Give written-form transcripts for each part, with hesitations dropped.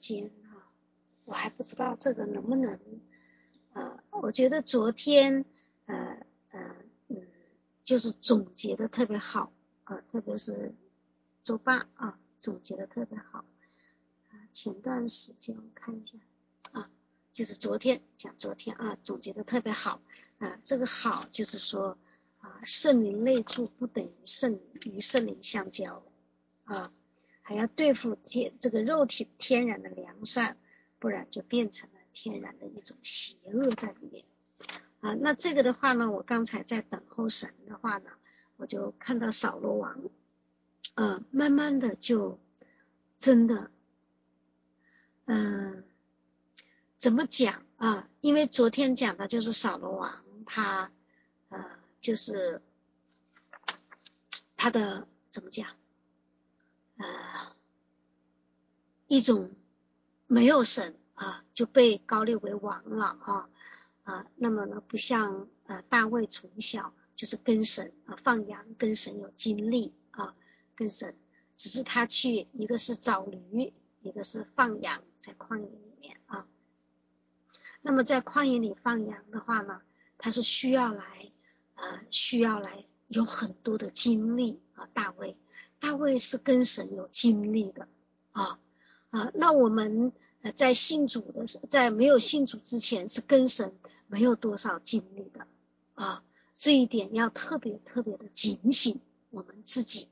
间啊，我还不知道这个能不能我觉得昨天就是总结的特别好特别是周8总结的特别好前段时间我看一下就是昨天总结的特别好这个好就是说圣灵内住不等于圣灵相交还要对付这个肉体天然的良善，不然就变成了天然的一种邪恶在里面那这个的话呢，我刚才在等候神的话呢，我就看到扫罗王慢慢的就真的怎么讲因为昨天讲的就是扫罗王他就是他的怎么讲一种没有神就被膏立为王了那么呢不像大卫从小就是跟神放羊，跟神有经历跟神只是他去一个是找驴，一个是放羊在旷野里面那么在旷野里放羊的话呢，他是需要来有很多的经历大卫是跟神有经历的那我们在信主的时候，在没有信主之前是跟神没有多少经历的这一点要特别特别的警醒我们自己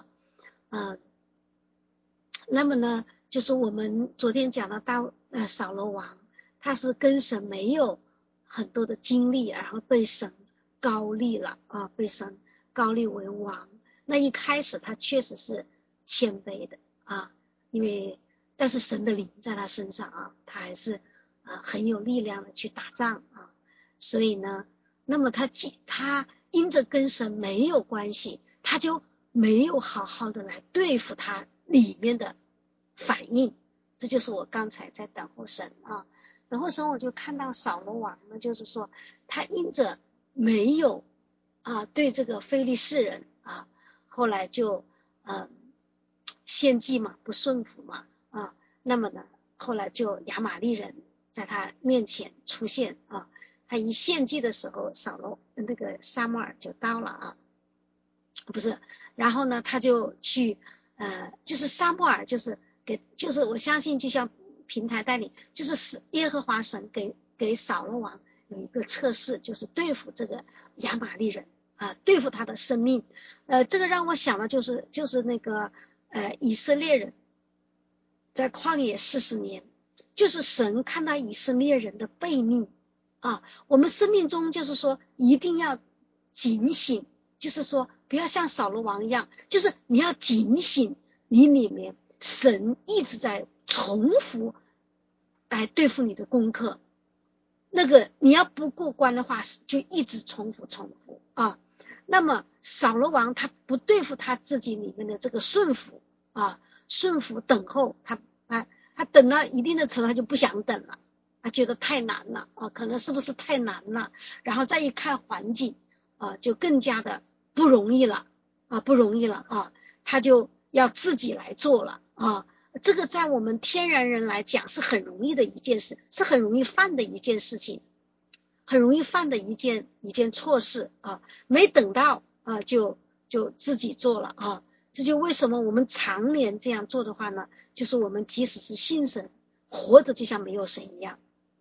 那么呢就是我们昨天讲到扫罗王他是跟神没有很多的经历，然后被神膏立了被神膏立为王。那一开始他确实是谦卑的因为但是神的灵在他身上他还是很有力量的去打仗所以呢，那么他因着跟神没有关系，他就没有好好的来对付他里面的反应。这就是我刚才在等候神等候神，我就看到扫罗王呢，就是说他因着没有对这个非利士人后来就献祭嘛，不顺服嘛那么呢后来就亚玛力人在他面前出现他一献祭的时候，那个撒母耳就到了不是，然后呢他就去就是撒母耳就是我相信就像平台带领，就是耶和华神给扫罗王有一个测试，就是对付这个亚玛力人对付他的生命这个让我想的就是那个以色列人在旷野40年，就是神看到以色列人的悖逆我们生命中就是说一定要警醒，就是说不要像扫罗王一样，就是你要警醒你里面神一直在重复来对付你的功课，那个你要不过关的话就一直重复那么扫罗王他不对付他自己里面的这个顺服顺服等候他等到一定的程度他就不想等了觉得太难了可能是不是太难了，然后再一看环境就更加的不容易了他就要自己来做了这个在我们天然人来讲是很容易的一件事，是很容易犯的一件事情，很容易犯的一件错事没等到就自己做了这就为什么我们常年这样做的话呢，就是我们即使是信神，活着就像没有神一样。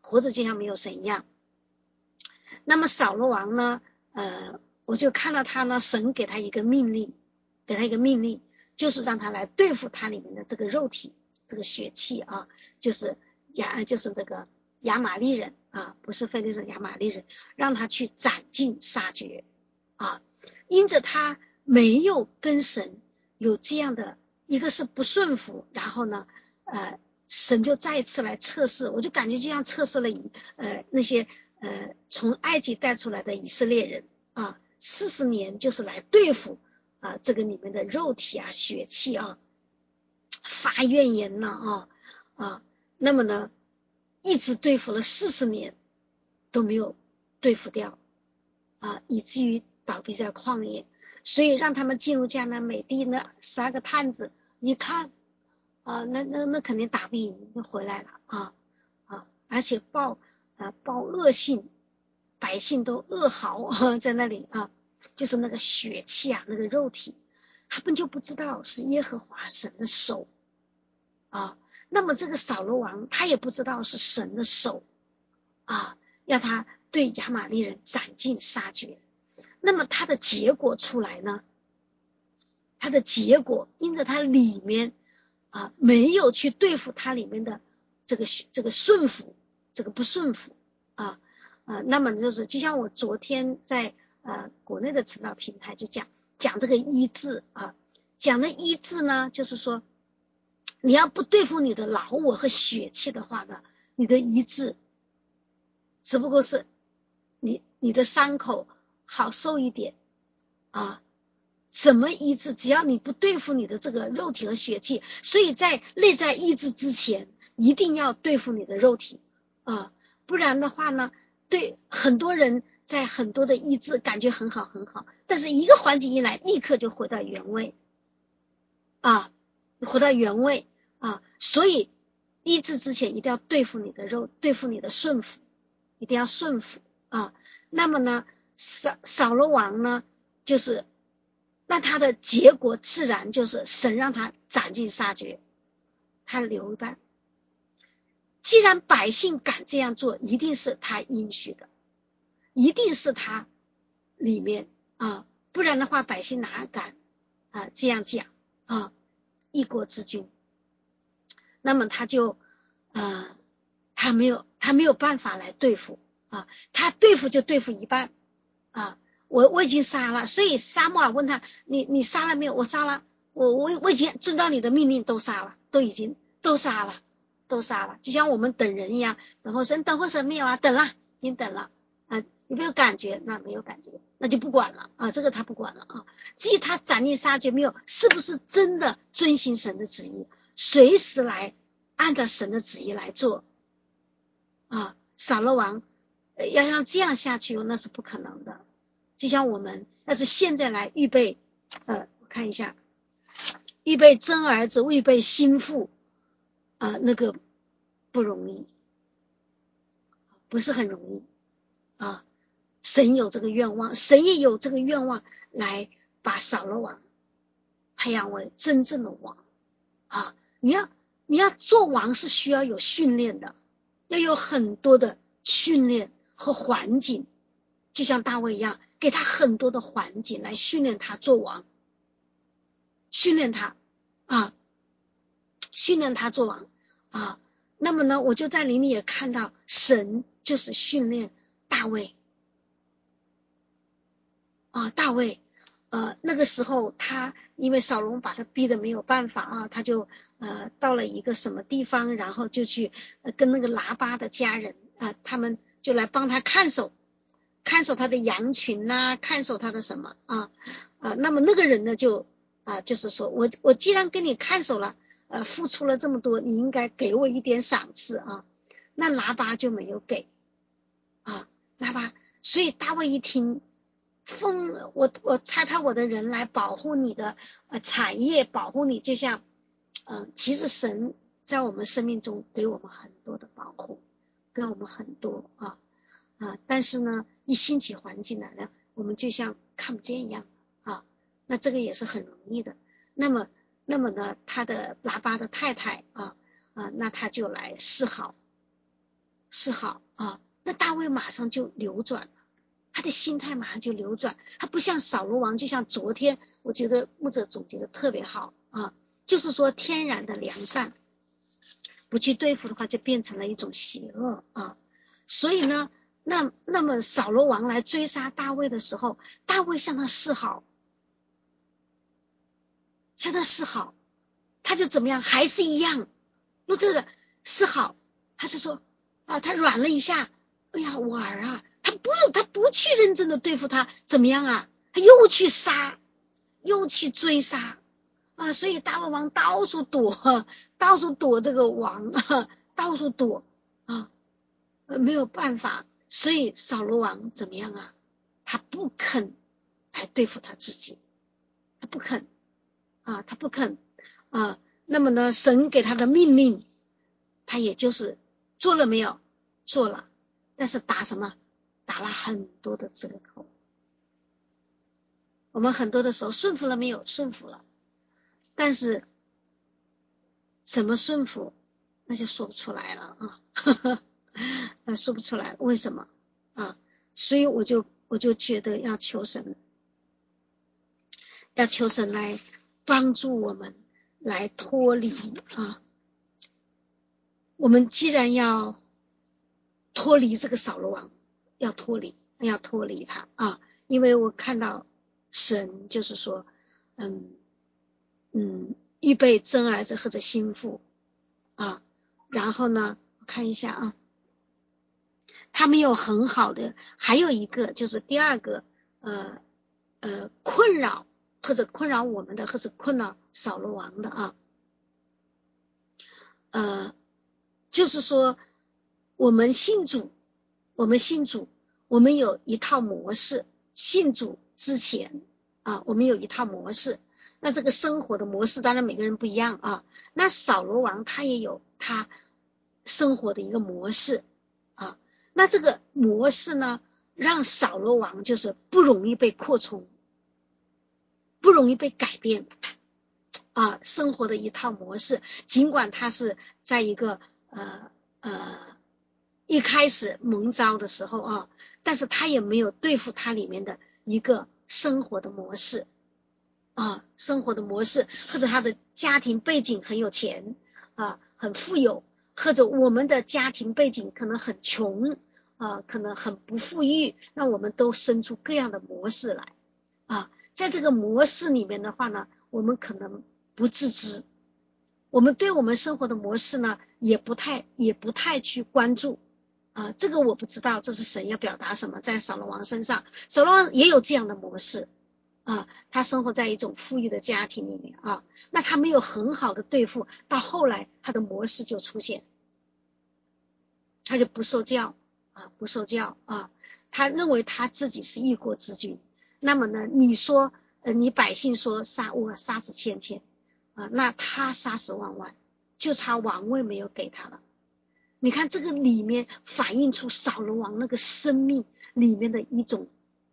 那么扫罗王呢我就看到他呢，神给他一个命令，就是让他来对付他里面的这个肉体，这个血气就是这个亚玛力人不是非利士亚玛力人，让他去斩尽杀绝因着他没有跟神有这样的一个是不顺服，然后呢神就再一次来测试，我就感觉就像测试了那些从埃及带出来的以色列人40年就是来对付这个里面的肉体血气发怨言了那么呢一直对付了40年都没有对付掉以至于倒闭在旷野，所以让他们进入迦南美地呢12个探子一看那肯定打不赢就回来了而且报恶信，百姓都恶嚎在那里就是那个血气那个肉体，他们就不知道是耶和华神的手那么这个扫罗王他也不知道是神的手要他对亚玛力人斩尽杀绝。那么他的结果出来呢？他的结果因着他里面没有去对付他里面的这个顺服，这个不顺服那么就像我昨天在国内的晨祷平台就讲这个医治讲的医治呢，就是说你要不对付你的老我和血气的话呢，你的医治只不过是你的伤口好受一点怎么医治？只要你不对付你的这个肉体和血气，所以在内在医治之前，一定要对付你的肉体不然的话呢，对很多人在很多的医治感觉很好很好，但是一个环境一来，立刻就回到原位回到原位所以医治之前一定要对付你的肉，对付你的顺服，一定要顺服那么呢，扫罗王呢，就是那他的结果自然就是神让他斩尽杀绝，他留一半。既然百姓敢这样做，一定是他应许的，一定是他里面不然的话百姓哪敢这样讲一国之君。那么他就他没有办法来对付他对付就对付一半我已经杀了，所以撒母耳问他你杀了没有？我杀了，我已经遵照你的命令都杀了，都杀了，就像我们等人一样，等候神没有等了，已经等了有没有感觉？那没有感觉，那就不管了这个他不管了至于他斩尽杀绝没有，是不是真的遵行神的旨意，随时来按照神的旨意来做扫罗王要像这样下去那是不可能的。就像我们要是现在来预备我看一下，预备真儿子，预备心腹那个不容易，不是很容易神有这个愿望，神也有这个愿望来把扫罗王培养为真正的王你要做王是需要有训练的，要有很多的训练和环境，就像大卫一样，给他很多的环境来训练他做王，训练他做王那么呢，我就在灵里也看到神就是训练大卫大卫那个时候他因为扫罗把他逼得没有办法他就到了一个什么地方，然后就去跟那个拿巴的家人他们就来帮他看守他的羊群看守他的什么那么那个人呢就是说我既然给你看守了付出了这么多，你应该给我一点赏赐那拿巴就没有给拿巴，所以大卫一听我差派我的人来保护你的产业，保护你，就像其实神在我们生命中给我们很多的保护，给我们很多但是呢一兴起环境来了，我们就像看不见一样那这个也是很容易的。那么呢他的拿巴的太太那他就来示好那大卫马上就扭转了，他的心态马上就扭转，他不像扫罗王，就像昨天我觉得牧者总结的特别好就是说天然的良善不去对付的话，就变成了一种邪恶所以呢那么扫罗王来追杀大卫的时候，大卫向他示好，他就怎么样，还是一样用这个示好，他是说他软了一下，哎呀我儿他不去认真的对付他，怎么样他又去杀，又去追杀所以大卫王到处躲这个王到处躲没有办法，所以扫罗王怎么样他不肯来对付他自己，他不肯那么呢，神给他的命令，他也就是做了没有？做了，但是打什么？打了很多的折扣。我们很多的时候顺服了没有？顺服了，但是怎么顺服，那就说不出来了啊，说不出来，为什么啊？所以我就觉得要求神来帮助我们来脱离啊。我们既然要脱离这个扫罗王，要脱离他啊，因为我看到神就是说，预备真儿子或者心腹啊，然后呢，我看一下啊，他没有很好的，还有一个就是第二个，困扰或者困扰我们的，或者困扰扫罗王的啊，就是说我们信主，我们有一套模式，信主之前啊，我们有一套模式。那这个生活的模式当然每个人不一样啊。那扫罗王他也有他生活的一个模式啊。那这个模式呢，让扫罗王就是不容易被扩充，不容易被改变啊。生活的一套模式，尽管他是在一个一开始蒙召的时候啊，但是他也没有对付他里面的一个生活的模式啊，生活的模式，或者他的家庭背景很有钱啊，很富有，或者我们的家庭背景可能很穷啊，可能很不富裕，那我们都生出各样的模式来啊。在这个模式里面的话呢，我们可能不自知，我们对我们生活的模式呢，也不太去关注啊。这个我不知道，这是神要表达什么在扫罗王身上。扫罗王也有这样的模式啊，他生活在一种富裕的家庭里面啊，那他没有很好的对付，到后来他的模式就出现，他就不受教啊，他认为他自己是一国之君。那么呢，你说你百姓说我杀死千千啊，那他杀死万万，就差王位没有给他了。你看这个里面反映出扫罗王那个生命里面的一种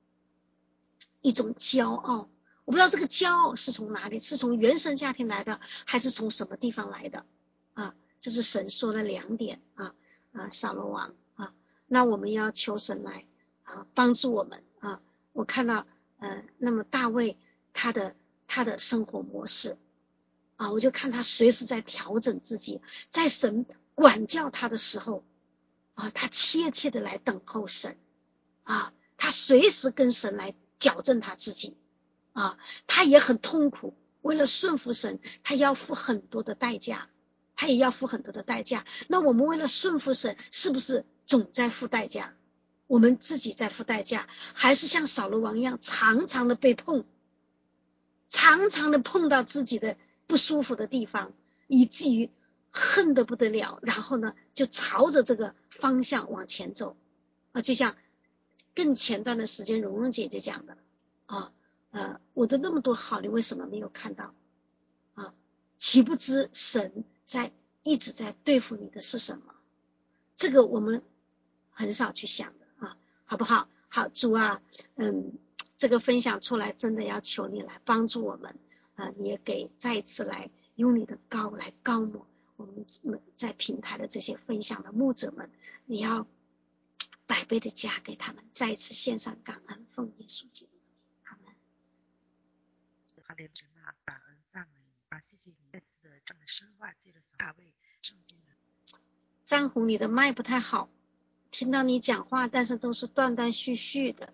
骄傲。我不知道这个骄傲是从哪里，是从原生家庭来的，还是从什么地方来的啊？这是神说了两点啊，扫罗王啊，那我们要求神来帮助我们啊。我看到那么大卫他的生活模式啊，我就看他随时在调整自己，在神管教他的时候啊，他切切的来等候神啊，他随时跟神来矫正他自己啊，他也很痛苦，为了顺服神，他要付很多的代价，他也要付很多的代价。那我们为了顺服神，是不是总在付代价？我们自己在付代价，还是像扫罗王一样，常常的被碰，常常的碰到自己的不舒服的地方，以至于恨得不得了，然后呢，就朝着这个方向往前走啊，就像更前段的时间蓉蓉姐姐讲的啊，我的那么多好，你为什么没有看到啊？岂不知神一直在对付你的是什么？这个我们很少去想的啊，好不好？好，主啊，这个分享出来，真的要求你来帮助我们你也再一次来用你的膏来膏抹我们在平台的这些分享的牧者们，你要百倍的加给他们，再一次献上感恩，奉耶稣基督，阿门。 哈利路亚，感恩赞美你啊！谢谢你再次的这样的深化，借着大卫圣经的。 张红，你的麦不太好，听到你讲话，但是都是断断续续的。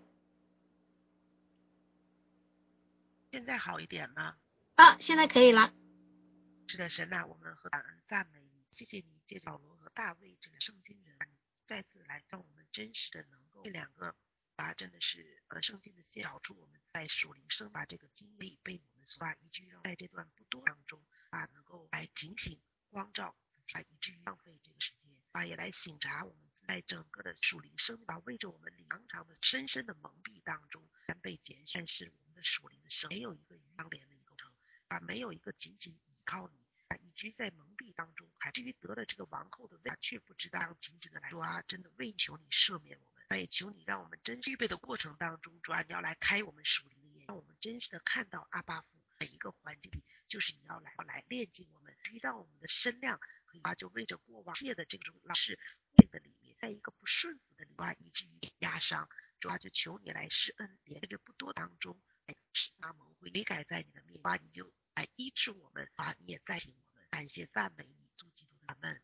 现在好一点吗？ 现在可以了。 是的，神啊，我们和感恩赞美你，谢谢你借着保罗和大卫这个圣经人，再次来让我们真实的能够这两个真的是圣经的先找出我们在属灵生这个经历被我们所以至于让在这段不多当中能够来警醒光照自己，以至于浪费这个时间也来省察我们在整个的属灵生命为着我们常常的深深的蒙蔽当中被拣选，是我们的属灵的生没有一个相连的一个过程没有一个仅仅依靠你以至居在蒙蔽当中，还至于得了这个王后的位，却不知道紧紧的来说啊，真的为求你赦免我们，也求你让我们真具备的过程当中，主啊，你要来开我们属灵的眼，让我们真实的看到阿爸父每一个环境里，就是你要来炼净我们，让我们的身量可以就为着过往界的这种老是这个里面，在一个不顺服的里面，以至于压伤。主啊，就求你来施恩，连着不多当中，那蒙会悔改在你的面前，你就来医治我们，你也在听我们，感谢赞美你，主基督的阿们。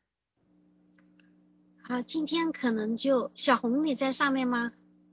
好，今天可能就小红你在上面吗？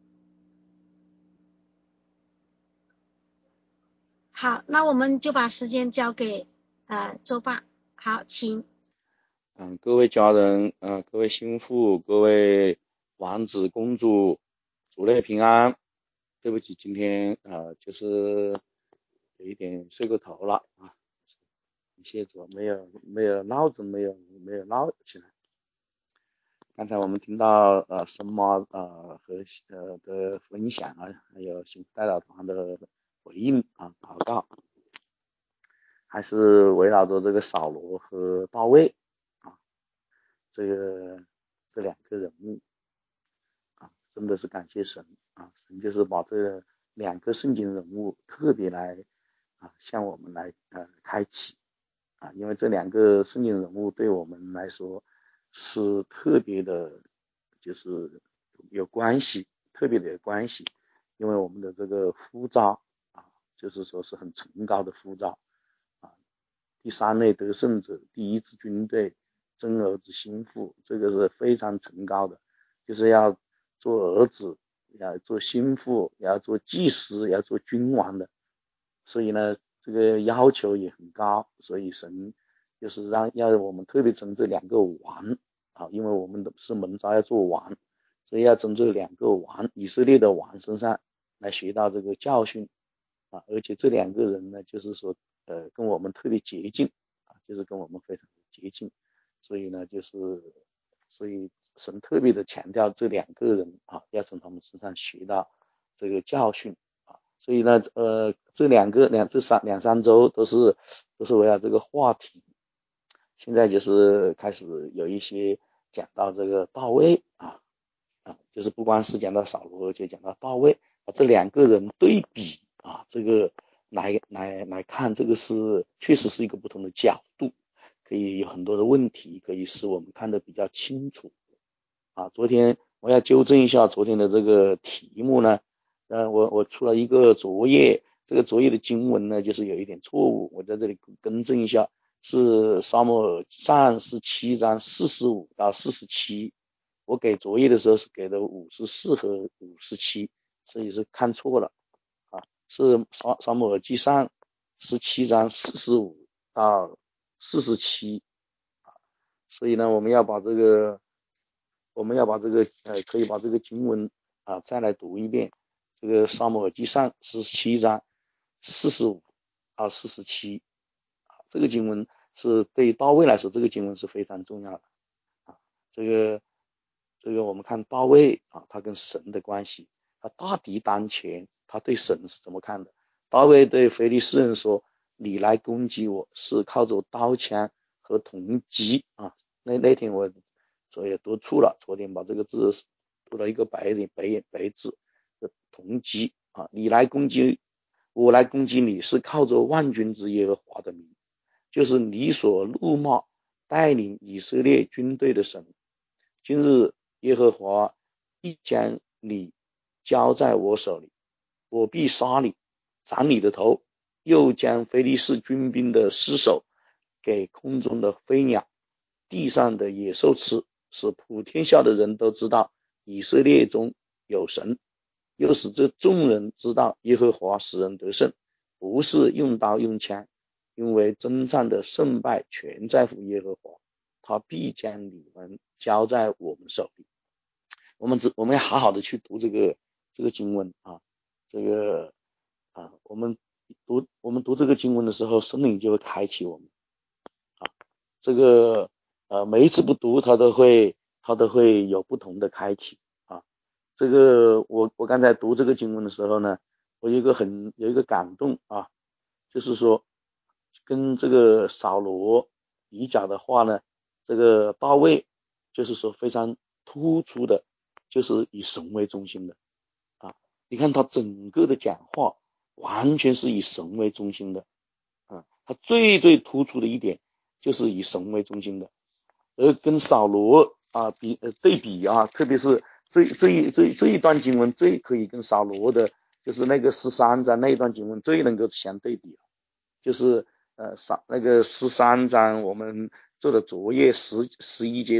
好，那我们就把时间交给周爸。好，请。 各位家人，各位心腹，各位王子公主，主内平安。对不起，今天就是有一点睡过头了啊，谢主，没有闹钟，没有闹起来。刚才我们听到神妈和的分享啊，还有新代表团的回应啊祷告，还是围绕着这个扫罗和大卫啊，这两个人物啊，真的是感谢神啊，神就是把这两个圣经人物特别来向我们来开启啊，因为这两个圣经人物对我们来说是特别的，就是有关系，特别的有关系，因为我们的这个呼召啊，就是说是很崇高的呼召啊，第三类得胜者，第一支军队，真儿子心腹，这个是非常崇高的，就是要做儿子，要做心腹，要做祭司，要做君王的，所以呢，这个要求也很高，所以神就是要我们特别从这两个王啊，因为我们是蒙召要做王，所以要从这两个王，以色列的王身上来学到这个教训啊，而且这两个人呢，就是说跟我们特别接近啊，就是跟我们非常接近，所以呢，所以神特别的强调这两个人啊，要从他们身上学到这个教训。所以呢，这两三周都是围绕这个话题。现在就是开始有一些讲到这个大卫就是不光是讲到扫罗，就讲到大卫这两个人对比这个来看，这个确实是一个不同的角度，可以有很多的问题可以使我们看得比较清楚昨天我要纠正一下昨天的这个题目呢。我出了一个作业，这个作业的经文呢，就是有一点错误，我在这里更正一下，是撒母耳上17章45到47，我给作业的时候是给的54和57，所以是看错了是撒母耳记上17章45到47所以呢，我们要把这个可以把这个经文再来读一遍。这个撒母耳记上17章45到47这个经文是对大卫来说，这个经文是非常重要的这个我们看大卫他跟神的关系，他大敌当前，他对神是怎么看的？大卫对非利士人说：“你来攻击我，是靠着刀枪和铜戟那天我作业读错了，昨天把这个字读了一个白字。铜戟你来攻击我，来攻击你是靠着万军之耶和华的名，就是你所怒骂带领以色列军队的神。今日耶和华必将你交在我手里，我必杀你，斩你的头，又将非利士军兵的尸首给空中的飞鸟、地上的野兽吃，使普天下的人都知道以色列中有神。又使这众人知道耶和华使人得胜，不是用刀用枪，因为征战的胜败全在乎耶和华，他必将你们交在我们手里。我们要好好的去读这个经文这个我们读这个经文的时候，圣灵就会开启我们这个每一次不读，它都会有不同的开启这个我刚才读这个经文的时候呢，我有一个感动就是说跟这个扫罗比较的话呢，这个大卫就是说非常突出的，就是以神为中心的啊。你看他整个的讲话完全是以神为中心的啊，他最突出的一点就是以神为中心的，而跟扫罗啊对比啊，特别是这一段经文最可以跟扫罗的，就是那个13章那一段经文最能够相对比，就是那个13章我们做的昨夜11节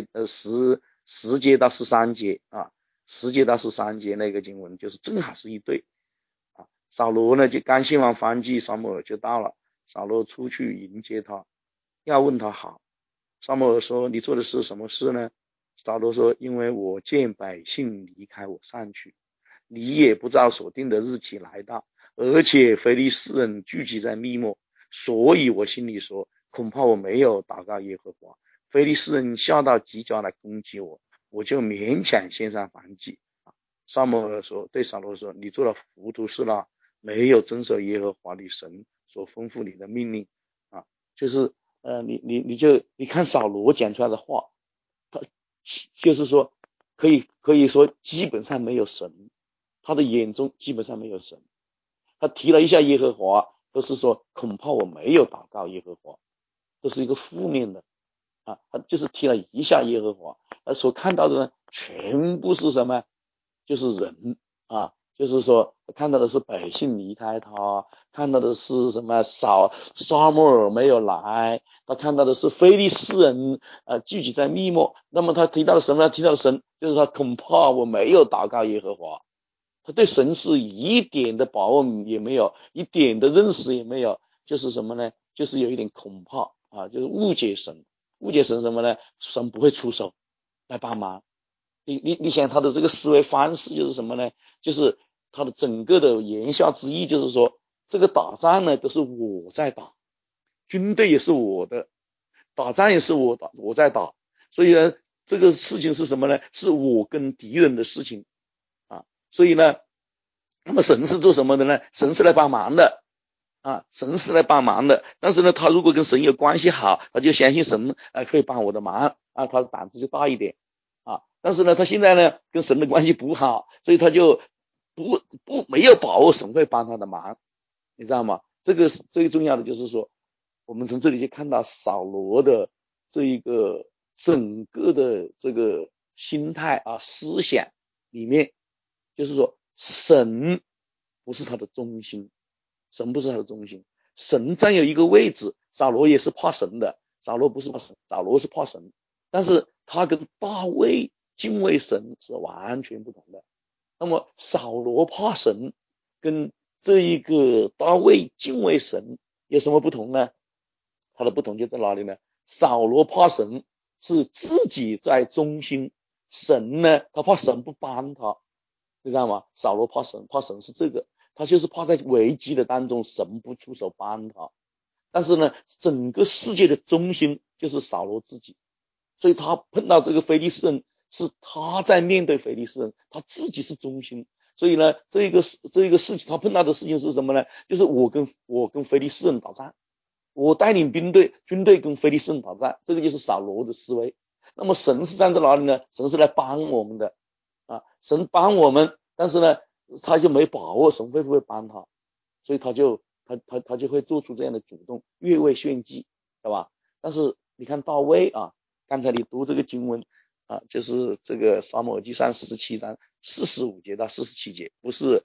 10节到13节啊，10节到13节那个经文就是正好是一对啊。扫罗呢就刚献完燔祭，撒母耳就到了，扫罗出去迎接他，要问他好。撒母耳说：“你做的是什么事呢？”扫罗说：“因为我见百姓离开我上去，你也不照所定的日期来到，而且非利士人聚集在密末，所以我心里说，恐怕我没有祷告耶和华，非利士人下到吉甲来攻击我，我就勉强献上燔祭。”撒母耳说：“对扫罗说，你做了糊涂事了，没有遵守耶和华你神所吩咐你的命令啊。”就是你看扫罗讲出来的话，他就是说可以说基本上没有神，他的眼中基本上没有神。他提了一下耶和华，都是说恐怕我没有祷告耶和华，都是一个负面的啊。他就是提了一下耶和华，而所看到的呢，全部是什么？就是人啊，就是说看到的是百姓离开他，看到的是什么撒母耳没有来，他看到的是非利士人聚集在密末。那么他提到了什么？提到了神，就是他恐怕我没有祷告耶和华，他对神是一点的把握也没有，一点的认识也没有，就是什么呢？就是有一点恐怕啊，就是误解神什么呢？神不会出手来帮忙。你想他的这个思维方式就是什么呢？就是他的整个的言下之意就是说，这个打仗呢都是我在打，军队也是我的，打仗也是我在打，所以呢，这个事情是什么呢？是我跟敌人的事情啊。所以呢，那么神是做什么的呢？神是来帮忙的啊，神是来帮忙的。但是呢，他如果跟神有关系好，他就相信神可以帮我的忙啊，他的胆子就大一点啊。但是呢，他现在呢跟神的关系不好，所以他就没有把握神会帮他的忙，你知道吗？这个最重要的就是说，我们从这里就看到扫罗的这一个整个的这个心态啊思想里面，就是说神不是他的中心，神不是他的中心，神占有一个位置。扫罗也是怕神的，扫罗不是怕神，扫罗是怕神，但是他跟大卫敬畏神是完全不同的。那么扫罗怕神跟这一个大卫敬畏神有什么不同呢？他的不同就在哪里呢？扫罗怕神是自己在中心，神呢他怕神不帮他，你知道吗？扫罗怕神是这个，他就是怕在危机的当中神不出手帮他。但是呢，整个世界的中心就是扫罗自己，所以他碰到这个非利士人是他在面对非利士人，他自己是中心。所以呢，这一个事情他碰到的事情是什么呢？就是我跟非利士人打仗，我带领军队跟非利士人打仗，这个就是扫罗的思维。那么神是站在哪里呢？神是来帮我们的啊，神帮我们，但是呢，他就没把握神会不会帮他，所以他就会做出这样的主动，越位献祭，对吧？但是你看大卫啊，刚才你读这个经文啊，就是这个撒母耳记上17章45节到47节，不是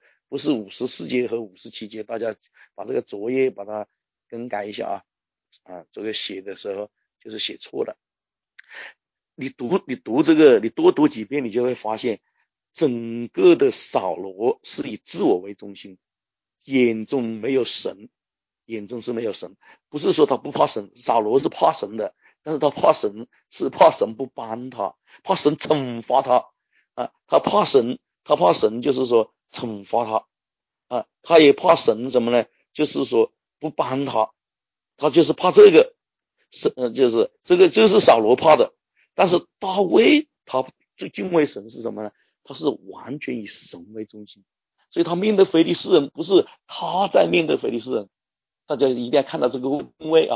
54节和57节，大家把这个作业把它更改一下这个写的时候就是写错了。你读这个，你多读几遍，你就会发现，整个的扫罗是以自我为中心，眼中没有神，眼中是没有神。不是说他不怕神，扫罗是怕神的，但是他怕神是怕神不帮他，怕神惩罚他啊，他怕神就是说惩罚他啊，他也怕神什么呢？就是说不帮他，他就是怕这个，就是这个就是扫罗怕的。但是大卫他最敬畏神是什么呢？他是完全以神为中心，所以他面对非利士人不是他在面对非利士人，大家一定要看到这个位啊，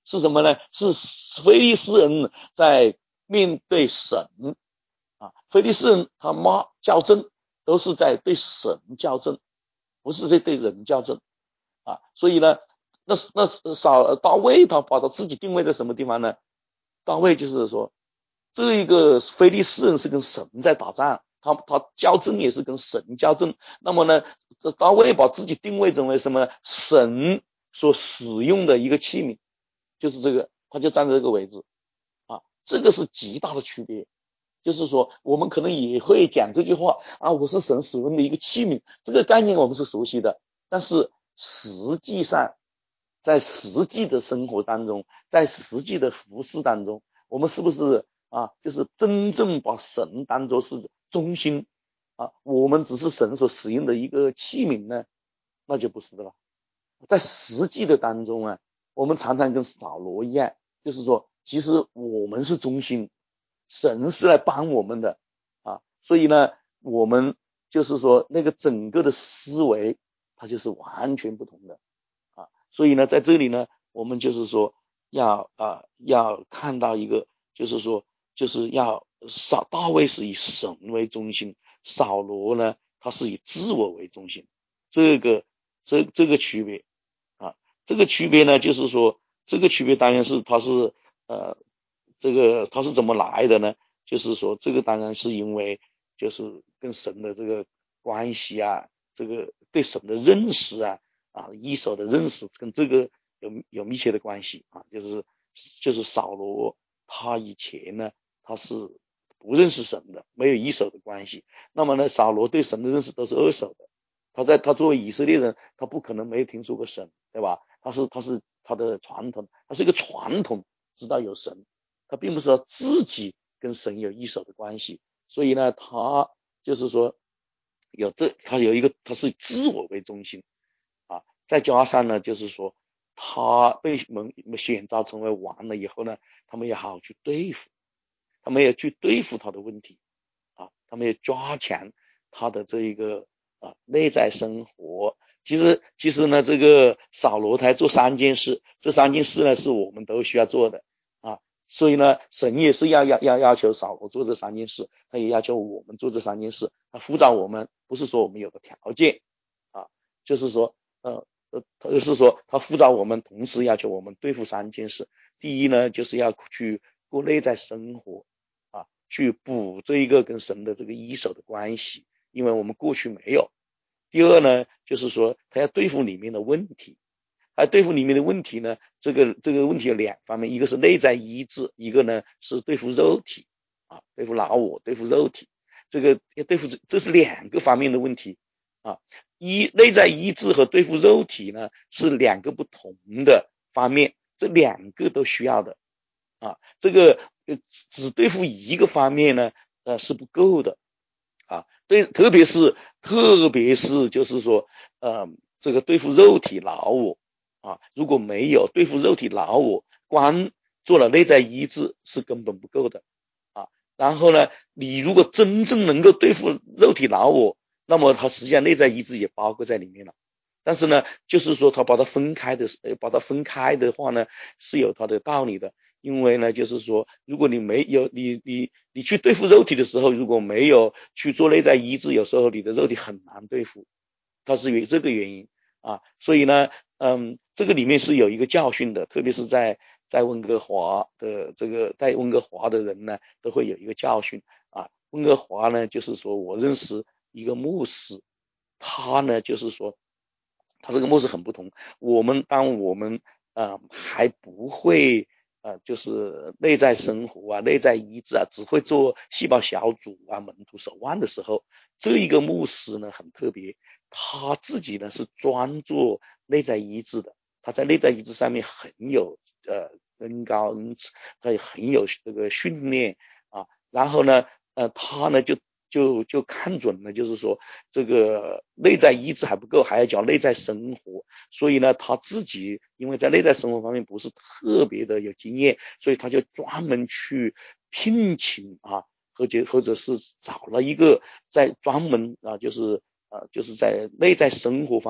是什么呢？是非利士人在面对神啊，非利士人他较真都是在对神较真，不是在对人较真啊。所以呢，大卫他把他自己定位在什么地方呢？大卫就是说，这个非利士人是跟神在打仗，他较真也是跟神较真。那么呢，大卫把自己定位成为什么呢？神所使用的一个器皿，就是这个，他就站在这个位置啊，这个是极大的区别。就是说，我们可能也会讲这句话啊，我是神使用的一个器皿，这个概念我们是熟悉的。但是实际上，在实际的生活当中，在实际的服事当中，我们是不是啊，就是真正把神当作是中心啊？我们只是神所使用的一个器皿呢？那就不是的了。在实际的当中啊，我们常常跟扫罗一样，就是说，其实我们是中心。神是来帮我们的啊，所以呢，我们就是说那个整个的思维，它就是完全不同的啊。所以呢，在这里呢，我们就是说要看到一个，就是说就是要大卫是以神为中心，扫罗呢他是以自我为中心，这个区别啊，这个区别呢，就是说这个区别当然是它是这个它是怎么来的呢？就是说，这个当然是因为就是跟神的这个关系啊，这个对神的认识一手的认识跟这个有密切的关系啊。就是扫罗他以前呢他是不认识神的，没有一手的关系。那么呢，扫罗对神的认识都是二手的。他作为以色列人，他不可能没有听说过神，对吧？他是他的传统，他是一个传统知道有神。他并不是说自己跟神有一手的关系，所以呢，他就是说他有一个，他是自我为中心啊，再加上呢，就是说他被选召成为王了以后呢，他们也好好去对付，他们也去对付他的问题啊，他们也加强他的这一个内在生活。其实呢，这个扫罗他做三件事，这三件事呢是我们都需要做的啊。所以呢，神也是要求扫罗做这三件事，他也要求我们做这三件事。他呼召我们，不是说我们有个条件啊，就是说而是说他呼召我们，同时要求我们对付三件事。第一呢，就是要去过内在生活啊，去补这一个跟神的这个一手的关系，因为我们过去没有。第二呢，就是说他要对付里面的问题。对付里面的问题呢，这个问题有两方面，一个是内在医治，一个呢是对付肉体啊，对付老我，对付肉体。这个要对付这是两个方面的问题啊。内在医治和对付肉体呢是两个不同的方面，这两个都需要的啊。这个只对付一个方面呢是不够的啊。对，特别是就是说这个对付肉体老我啊，如果没有对付肉体老我，光做了内在医治是根本不够的啊。然后呢，你如果真正能够对付肉体老我，那么它实际上内在医治也包括在里面了。但是呢，就是说把它分开的话呢，是有它的道理的。因为呢，就是说，如果你没有你去对付肉体的时候，如果没有去做内在医治，有时候你的肉体很难对付，它是因为这个原因啊。所以呢，这个里面是有一个教训的，特别是在温哥华的在温哥华的人呢，都会有一个教训啊。温哥华呢，就是说我认识一个牧师，他呢就是说，他这个牧师很不同。当我们还不会就是内在生活内在医治只会做细胞小组门徒守望的时候，这一个牧师呢很特别，他自己呢是专做内在医治的，他在内在医治上面很有恩高恩赐，他也很有这个训练啊。然后呢他呢就看准了，就是说这个内在医治还不够，还要讲内在生活。所以呢，他自己因为在内在生活方面不是特别的有经验，所以他就专门去聘请或者是找了一个在专门就是在内在生活方面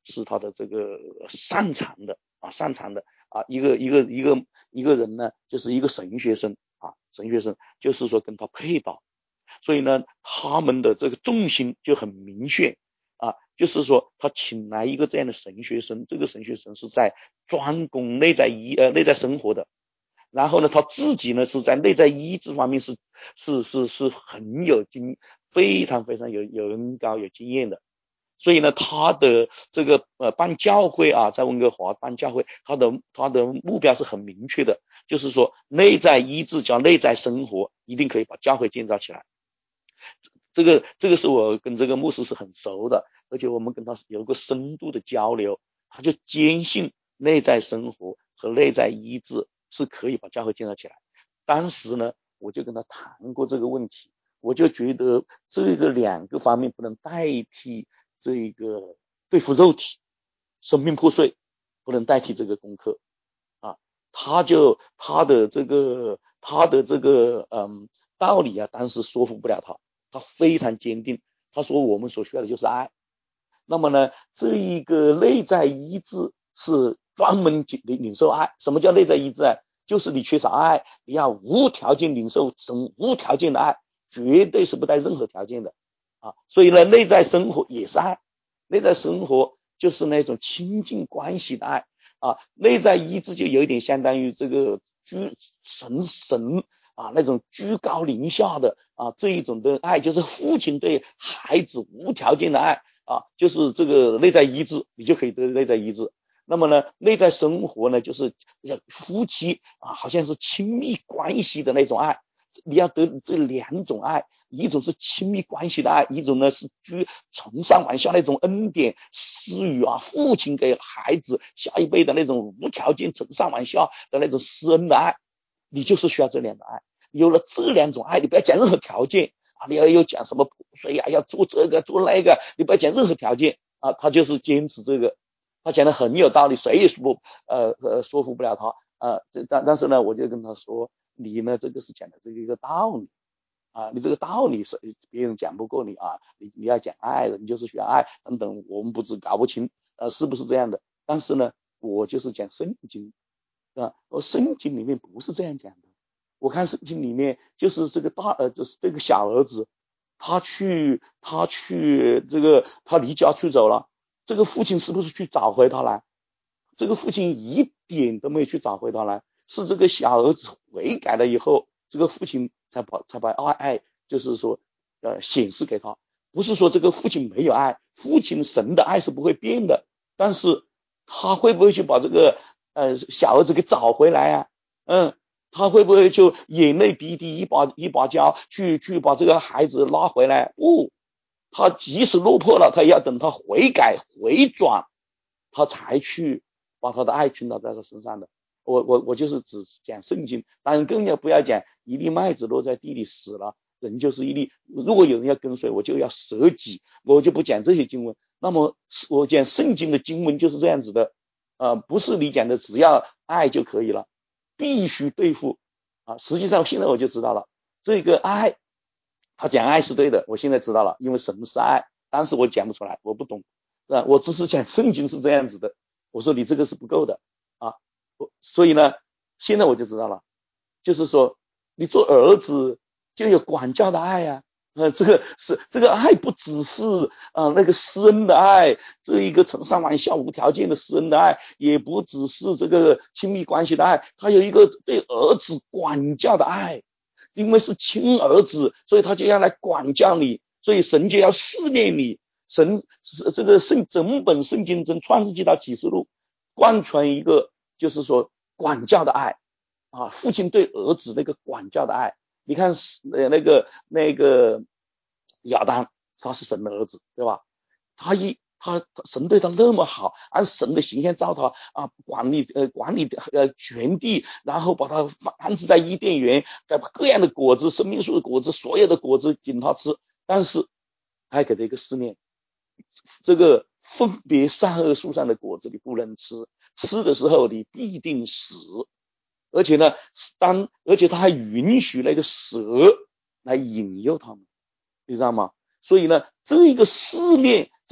是他的这个擅长的一个人呢，就是一个神学生神学生就是说跟他配搭，所以呢，他们的这个重心就很明确就是说他请来一个这样的神学生，这个神学生是在专攻内在生活的，然后呢，他自己呢是在内在医治方面是很有非常非常有恩高有经验的。所以呢，他的这个办教会在温哥华办教会，他的目标是很明确的，就是说内在医治加内在生活一定可以把教会建造起来。这个是我跟这个牧师是很熟的，而且我们跟他有个深度的交流，他就坚信内在生活和内在医治是可以把教会建造起来。当时呢，我就跟他谈过这个问题，我就觉得这个两个方面不能代替这个对付肉体，生命破碎不能代替这个功课他的这个道理当时说服不了他非常坚定，他说我们所需要的就是爱。那么呢，这一个内在医治是专门领受爱。什么叫内在医治就是你缺少爱，你要无条件领受神无条件的爱，绝对是不带任何条件的所以呢，内在生活也是爱，内在生活就是那种亲近关系的爱内在医治就有点相当于这个神那种居高临下的这一种的爱，就是父亲对孩子无条件的爱就是这个内在医治，你就可以得内在医治。那么呢，内在生活呢，就是夫妻好像是亲密关系的那种爱。你要得这两种爱，一种是亲密关系的爱，一种呢是从上往下那种恩典施予父亲给孩子下一辈的那种无条件从上往下的那种施恩的爱。你就是需要这两种爱，有了这两种爱，你不要讲任何条件你要讲什么破碎要做这个做那个，你不要讲任何条件他就是坚持这个，他讲的很有道理，谁也说服不了他但是呢，我就跟他说，你呢这个是讲的这个道理你这个道理是别人讲不过你你要讲爱的，你就是需要爱等等，我们搞不清是不是这样的。但是呢，我就是讲圣经我圣经里面不是这样讲的。我看圣经里面就是这个就是这个小儿子，他离家出走了，这个父亲是不是去找回他来？这个父亲一点都没有去找回他来，是这个小儿子悔改了以后，这个父亲才把爱就是说显示给他。不是说这个父亲没有爱，父亲神的爱是不会变的，但是他会不会去把这个小儿子给找回来他会不会就眼泪鼻涕一把浇去把这个孩子拉回来？不，他即使落魄了，他也要等他悔改回转，他才去把他的爱倾倒在他身上的。我就是只讲圣经，当然更要不要讲一粒麦子落在地里死了，人就是一粒。如果有人要跟随，我就要舍己，我就不讲这些经文。那么我讲圣经的经文就是这样子的不是你讲的只要爱就可以了，必须对付实际上现在我就知道了，这个爱他讲爱是对的，我现在知道了，因为神是爱，当时我讲不出来，我不懂我只是讲圣经是这样子的，我说你这个是不够的所以呢现在我就知道了，就是说你做儿子就有管教的爱这个爱不只是那个施恩的爱，这一个从上往下无条件的施恩的爱，也不只是这个亲密关系的爱，他有一个对儿子管教的爱，因为是亲儿子，所以他就要来管教你，所以神就要试炼你。神这个整本圣经从创世纪到启示录贯穿一个就是说管教的爱父亲对儿子那个管教的爱。你看那个亚当，他是神的儿子，对吧？神对他那么好，按神的形象造他管理全地，然后把他安置在伊甸园，把各样的果子，生命树的果子，所有的果子给他吃，但是还给他一个试炼，这个分别善恶树上的果子你不能吃，吃的时候你必定死。而且呢，而且他还允许那个蛇来引诱他们，你知道吗？所以呢，这一个试炼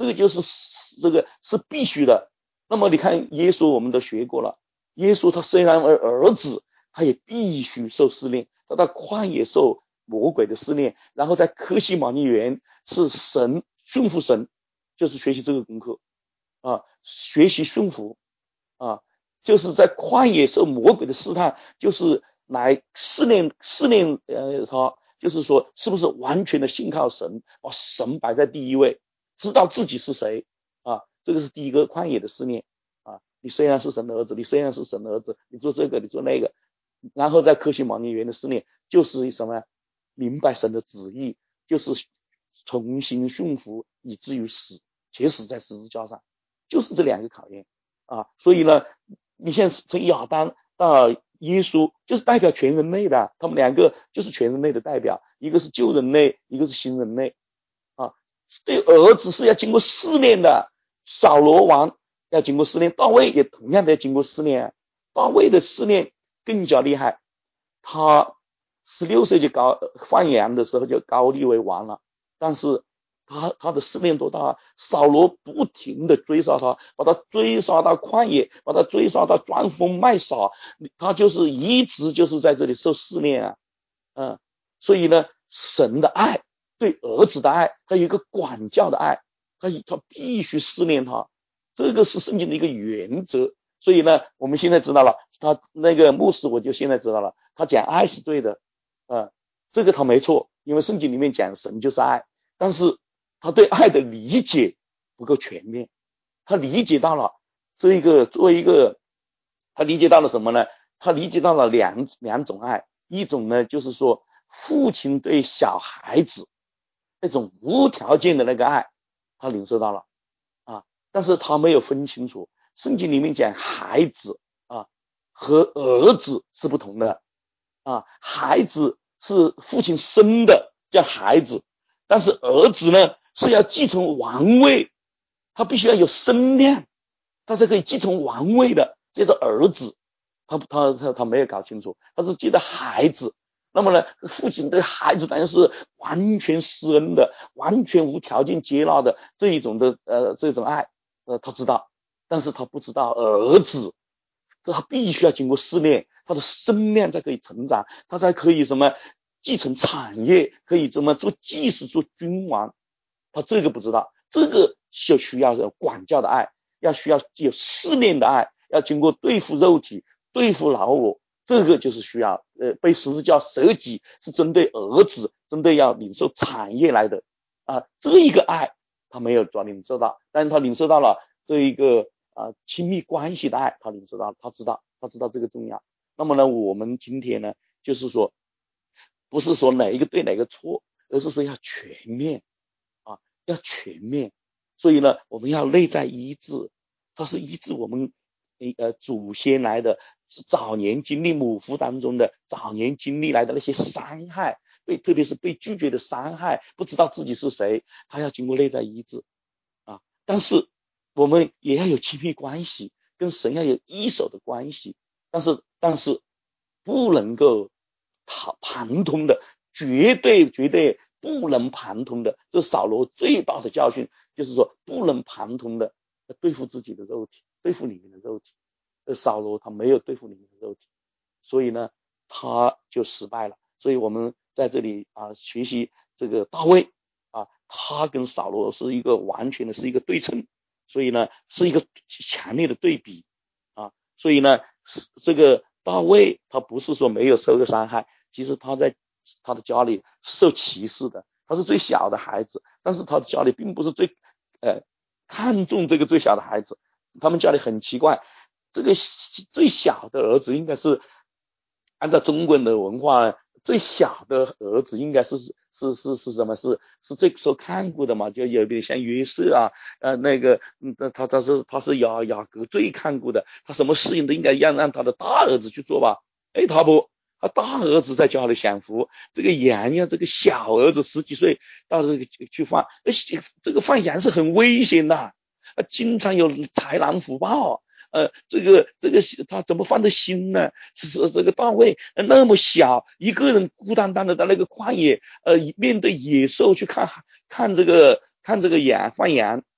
这个就是这个是必须的。那么你看耶稣我们都学过了，耶稣他虽然为儿子，他也必须受试炼，他在旷野受魔鬼的试炼，然后在客西马尼园是神顺服神，就是学习这个功课啊，学习顺服啊，就是在旷野受魔鬼的试探，就是来试炼他，就是说是不是完全的信靠神，把神摆在第一位，知道自己是谁啊，这个是第一个旷野的试炼啊。你虽然是神的儿子，你虽然是神的儿子，你做这个，你做那个，然后在客西马尼园的试炼就是什么？明白神的旨意，就是重新顺服，以至于死，且死在十字架上，就是这两个考验啊。所以呢，你现在从亚当到耶稣，就是代表全人类的，他们两个就是全人类的代表，一个是旧人类，一个是新人类啊。对儿子是要经过试炼的，扫罗王要经过试炼，大卫也同样的要经过试炼，大卫的试炼更加厉害，他16岁就放羊的时候就高立为王了，但是他的试炼多大？扫罗不停的追杀他，把他追杀到旷野，把他追杀到装疯卖傻，他就是一直就是在这里受试炼啊。所以呢，神的爱对儿子的爱，他有一个管教的爱，他必须试炼他，这个是圣经的一个原则。所以呢，我们现在知道了，他那个牧师我就现在知道了，他讲爱是对的，这个他没错，因为圣经里面讲神就是爱，但是他对爱的理解不够全面，他理解到了这一个作为一个，他理解到了什么呢？他理解到了两种爱，一种呢就是说父亲对小孩子那种无条件的那个爱，他领受到了啊，但是他没有分清楚，圣经里面讲孩子啊和儿子是不同的啊，孩子是父亲生的叫孩子，但是儿子呢是要继承王位，他必须要有身量，他才可以继承王位的，这是儿子。他没有搞清楚，他是记得孩子。那么呢，父亲对孩子当然是完全施恩的，完全无条件接纳的这一种的这种爱，他知道，但是他不知道儿子，他必须要经过试炼，他的身量才可以成长，他才可以什么继承产业，可以怎么做祭司做君王，他这个不知道，这个就需要管教的爱，需要有试炼的爱，要经过对付肉体，对付老我，这个就是需要被十字架舍己，是针对儿子，针对要领受产业来的啊，这一个爱他没有领受到，但是他领受到了这一个亲密关系的爱，他领受到，他知道这个重要。那么呢，我们今天呢，就是说，不是说哪一个对哪个错，而是说要全面啊，要全面。所以呢，我们要内在医治，它是医治我们祖先来的，是早年经历母腹当中的早年经历来的那些伤害，特别是被拒绝的伤害，不知道自己是谁，他要经过内在医治啊。但是我们也要有亲密关系，跟神要有一手的关系，但是不能够旁通的，绝对不能旁通的。这是扫罗最大的教训，就是说不能旁通的对付自己的肉体，对付里面的肉体。扫罗他没有对付里面的肉体，所以呢他就失败了。所以我们在这里学习这个大卫他跟扫罗是一个完全的是一个对称，所以呢是一个强烈的对比所以呢这个大卫他不是说没有受过伤害，其实他在他的家里受歧视的，他是最小的孩子，但是他的家里并不是看重这个最小的孩子，他们家里很奇怪，这个最小的儿子应该是按照中国人的文化，最小的儿子应该是什么？是最受看顾的嘛？就有点像约瑟那个他是雅各最看顾的，他什么事情都应该让他的大儿子去做吧？他不，他大儿子在家里享福，这个羊呀，这个小儿子10几岁到这个去放，这个放羊是很危险的，经常有豺狼虎豹。这个他怎么放得心呢？是这个大卫那么小，一个人孤单单的在那个旷野，面对野兽去看这个羊放羊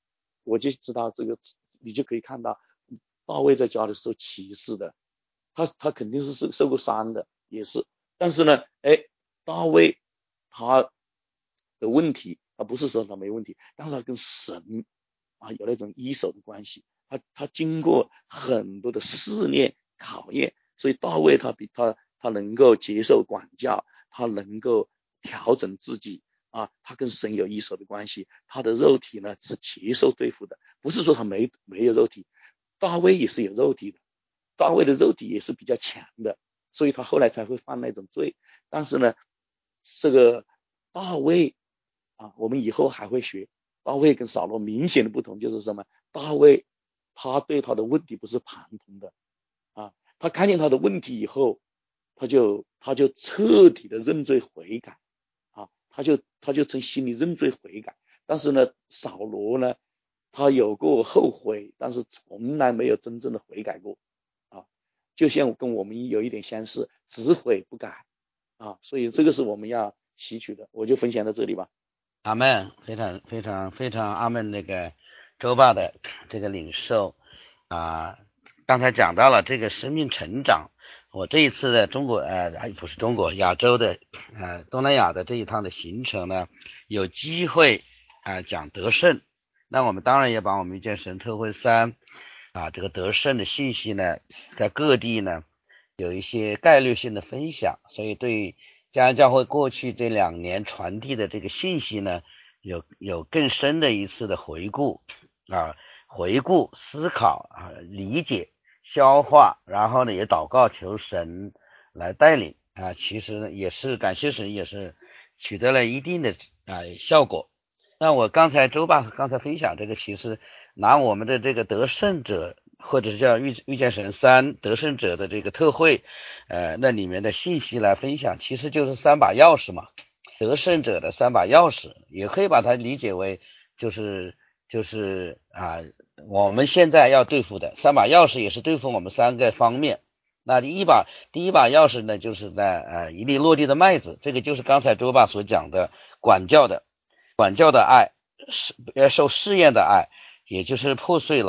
我就知道这个，你就可以看到大卫在家的时候歧视的，他肯定是受过伤的，也是。但是呢，大卫他的问题，他不是说他没问题，但是他跟神有那种一手的关系，他经过很多的试炼考验，所以大卫他能够接受管教，他能够调整自己他跟神有一手的关系，他的肉体呢是接受对付的，不是说他没有肉体，大卫也是有肉体的，大卫的肉体也是比较强的，所以他后来才会犯那种罪。但是呢，这个大卫我们以后还会学，大卫跟扫罗明显的不同就是什么？大卫他对他的问题不是盘通的他看见他的问题以后，他就彻底的认罪悔改他就从心里认罪悔改。但是呢，扫罗呢，他有过后悔，但是从来没有真正的悔改过就像跟我们有一点相似，只悔不改所以这个是我们要吸取的。我就分享到这里吧。 阿们，非常非常非常阿们那个周爸的这个领受刚才讲到了这个生命成长。我这一次的中国不是中国亚洲的东南亚的这一趟的行程呢，有机会讲得胜。那我们当然也把我们一件神特会3这个得胜的信息呢，在各地呢有一些概率性的分享，所以对嘉安教会过去这2年传递的这个信息呢，有更深的一次的回顾思考理解消化，然后呢也祷告求神来带领其实呢也是感谢神，也是取得了一定的效果。那我刚才周爸刚才分享这个，其实拿我们的这个得胜者或者是叫遇见神3得胜者的这个特会那里面的信息来分享，其实就是3把钥匙嘛，得胜者的3把钥匙，也可以把它理解为就是我们现在要对付的3把钥匙，也是对付我们3个方面。那第一把钥匙呢，就是在一粒落地的麦子，这个就是刚才周爸所讲的管教的爱，受试验的爱，也就是破碎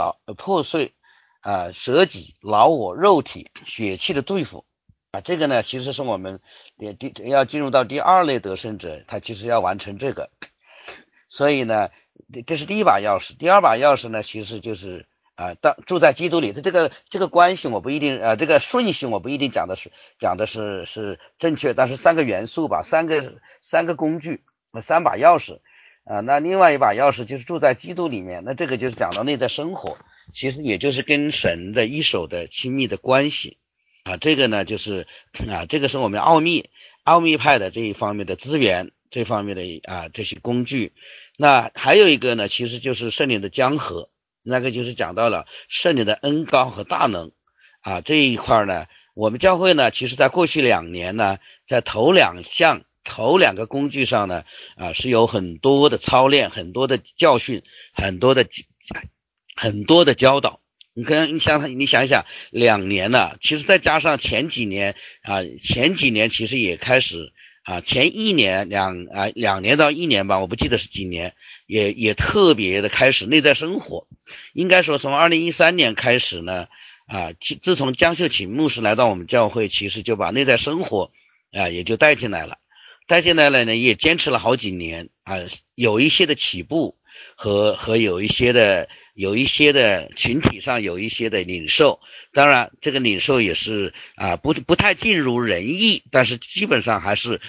舍己劳我肉体血气的对付这个呢其实是我们要进入到第2类得胜者，他其实要完成这个。所以呢这是第一把钥匙。第2把钥匙呢，其实就是住在基督里的这个关系我不一定这个顺序我不一定讲的是正确，但是3个元素吧，3个工具，3把钥匙那另外一把钥匙就是住在基督里面，那这个就是讲到内在生活，其实也就是跟神的一手的亲密的关系这个呢就是这个是我们奥秘派的这一方面的资源，这方面的这些工具。那还有一个呢，其实就是圣灵的江河，那个就是讲到了圣灵的恩膏和大能这一块呢，我们教会呢其实在过去2年呢，在头2个工具上呢是有很多的操练，很多的教训，很多的教导。你想一想2年了，其实再加上前几年其实也开始前1年2年到1年吧，我不记得是几年，也特别的开始内在生活。应该说从2013年开始呢自从江秀琴牧师来到我们教会，其实就把内在生活也就带进来了呢，也坚持了好几年有一些的起步和有一些的群体上有一些的领受，当然这个领受也是不太尽如人意，但是基本上还是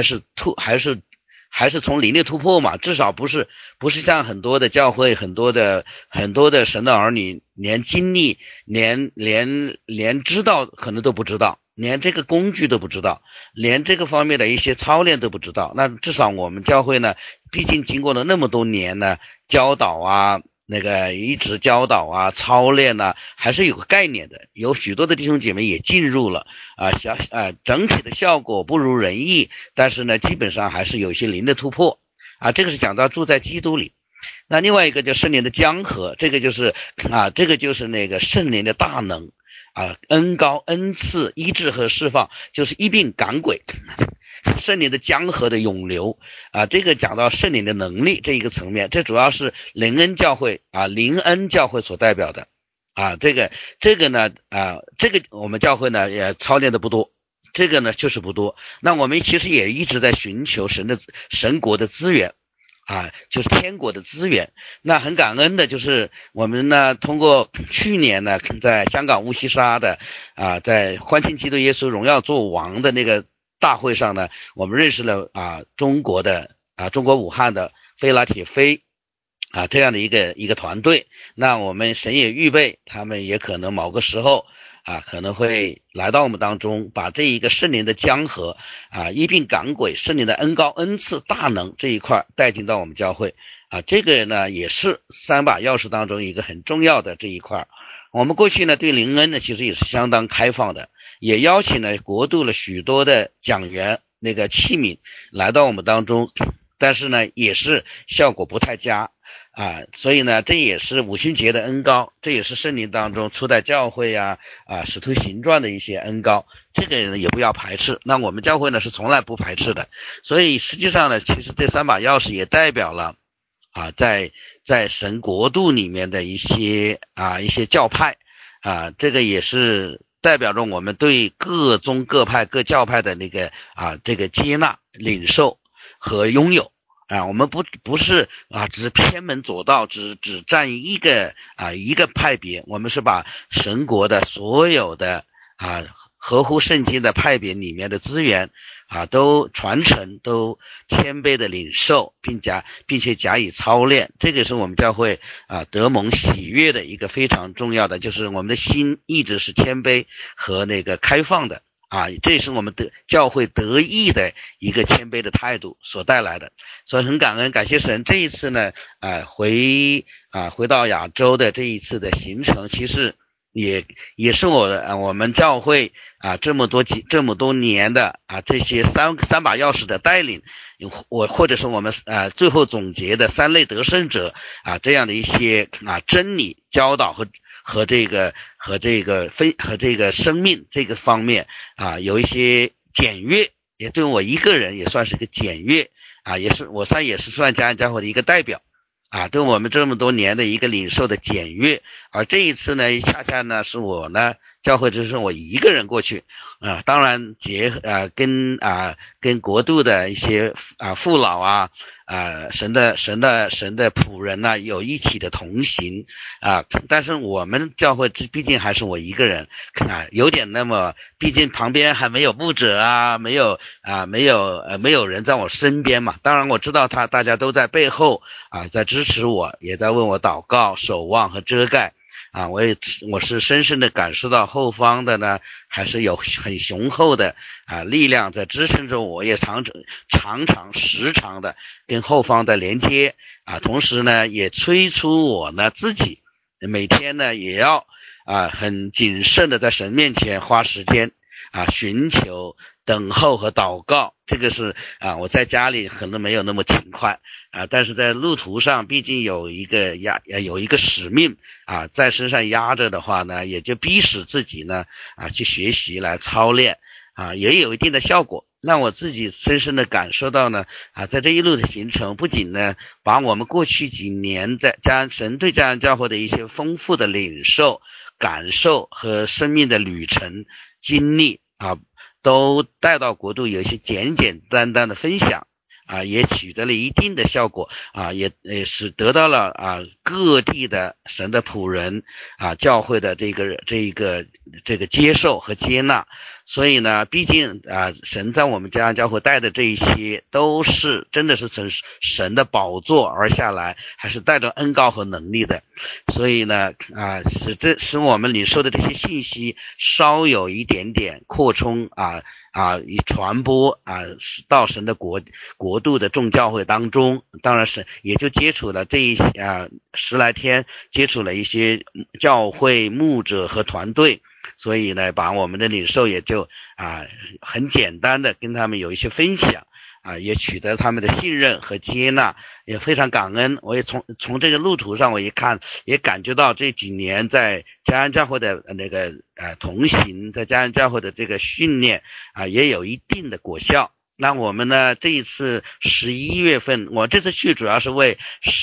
从灵的突破嘛，至少不是像很多的教会很多的神的儿女连经历连知道可能都不知道，连这个工具都不知道，连这个方面的一些操练都不知道。那至少我们教会呢，毕竟经过了那么多年呢，教导那个一直教导操练还是有个概念的。有许多的弟兄姐妹也进入了整体的效果不如人意，但是呢基本上还是有一些灵的突破这个是讲到住在基督里。那另外一个就是圣灵的江河，这个就是那个圣灵的大能恩膏恩赐医治和释放，就是医病赶鬼圣灵的江河的涌流这个讲到圣灵的能力这一个层面，这主要是灵恩教会灵恩教会所代表的这个呢这个我们教会呢也操练的不多，这个呢就是不多。那我们其实也一直在寻求神国的资源就是天国的资源。那很感恩的就是我们呢通过去年呢在香港乌溪沙的在欢庆基督耶稣荣耀作王的那个大会上呢，我们认识了中国武汉的飞拉铁飞这样的一个团队。那我们神也预备他们也可能某个时候可能会来到我们当中，把这一个圣灵的江河一并赶鬼圣灵的恩膏恩赐大能这一块带进到我们教会这个呢也是三把钥匙当中一个很重要的这一块。我们过去呢对灵恩呢其实也是相当开放的，也邀请了国度了许多的讲员那个器皿来到我们当中，但是呢也是效果不太佳所以呢这也是五旬节的恩膏，这也是圣灵当中初代教会使徒行传的一些恩膏，这个呢也不要排斥。那我们教会呢是从来不排斥的，所以实际上呢其实这三把钥匙也代表了在神国度里面的一些教派这个也是代表着我们对各宗各派各教派的那个这个接纳领受和拥有我们不是只偏门左道，只站一个派别，我们是把神国的所有的合乎圣经的派别里面的资源都传承，都谦卑的领受，并且加以操练。这个是我们教会得蒙喜悦的一个非常重要的，就是我们的心一直是谦卑和那个开放的这也是我们的教会得意的一个谦卑的态度所带来的。所以很感谢神，这一次呢回到亚洲的这一次的行程，其实也是我们教会这么多年的这些三把钥匙的带领，或者是我们最后总结的三类得胜者这样的一些真理教导和这个生命这个方面有一些检阅，也对我一个人也算是个检阅也是算家人教会的一个代表对我们这么多年的一个领受的检阅。而这一次呢恰恰呢是我呢教会只是我一个人过去当然跟国度的一些父老神的仆人有一起的同行但是我们教会毕竟还是我一个人有点那么，毕竟旁边还没有牧者没有人在我身边嘛。当然我知道大家都在背后在支持我，也在为我祷告守望和遮盖我是深深的感受到后方的呢还是有很雄厚的力量在支撑着我，也常时常的跟后方的连接同时呢也催促我呢自己每天呢也要很谨慎的在神面前花时间寻求等候和祷告。这个是我在家里可能没有那么勤快但是在路途上毕竟有一个使命在身上压着的话呢，也就逼使自己呢去学习来操练也有一定的效果。让我自己深深的感受到呢在这一路的行程，不仅呢把我们过去几年在神对家人教会的一些丰富的领受感受和生命的旅程经历都带到国度，有一些简单的分享也取得了一定的效果也是得到了各地的神的仆人教会的这个接受和接纳。所以呢毕竟神在我们家教会带的这一些都是真的是从神的宝座而下来，还是带着恩膏和能力的。所以呢使我们领受的这些信息稍有一点点扩充以传播到神的国度的众教会当中。当然是也就接触了这一10来天，接触了一些教会牧者和团队，所以呢把我们的领受也就很简单的跟他们有一些分享也取得他们的信任和接纳，也非常感恩。我也从这个路途上我一看也感觉到这几年在家人教会的那个同行，在家人教会的这个训练也有一定的果效那我们呢，这一次11月份，我这次去主要是为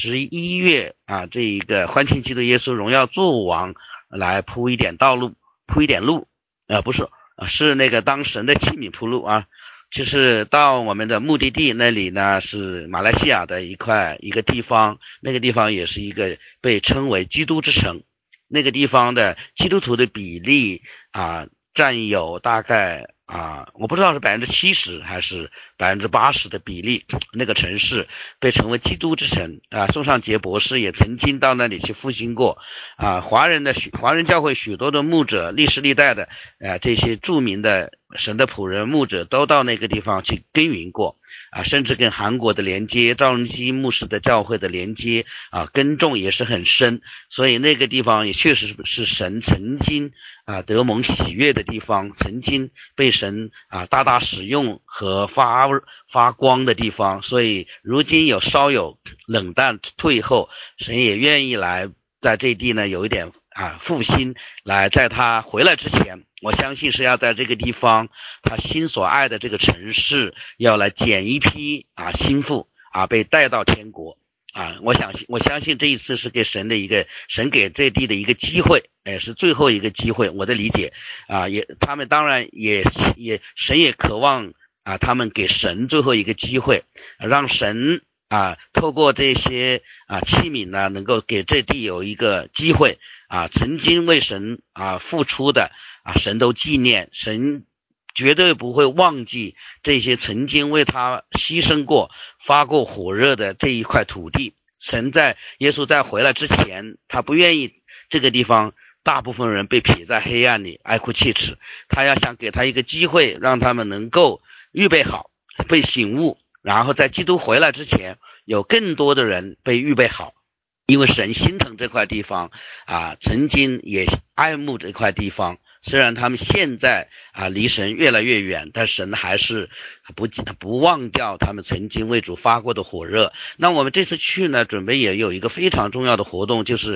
11月这一个欢庆基督耶稣荣耀作王来铺一点道路，铺一点路，不是，是那个当神的器皿铺路啊。就是到我们的目的地那里呢，是马来西亚的一个地方，那个地方也是一个被称为基督之城，那个地方的基督徒的比例占有大概我不知道是70%还是80%的比例，那个城市被称为基督之城宋尚杰博士也曾经到那里去复兴过华人教会许多的牧者，历史历代的这些著名的神的仆人牧者都到那个地方去耕耘过甚至跟韩国的连接，赵荣基牧师的教会的连接耕种也是很深，所以那个地方也确实是神曾经得蒙喜悦的地方，曾经被神大大使用和发光的地方，所以如今稍有冷淡退后，神也愿意来在这地呢有一点复兴，来在他回来之前，我相信是要在这个地方他心所爱的这个城市要来捡一批心腹被带到天国我相信这一次是给神给这地的一个机会，是最后一个机会，我的理解他们当然神也渴望他们给神最后一个机会，让神透过这些器皿呢，能够给这地有一个机会曾经为神付出的神都纪念，神绝对不会忘记这些曾经为他牺牲过发过火热的这一块土地。耶稣在回来之前，他不愿意这个地方大部分人被撇在黑暗里哀哭切齿，他要想给他一个机会，让他们能够预备好被醒悟，然后在基督回来之前有更多的人被预备好，因为神心疼这块地方曾经也爱慕这块地方，虽然他们现在离神越来越远，但神还是不忘掉他们曾经为主发过的火热。那我们这次去呢，准备也有一个非常重要的活动，就是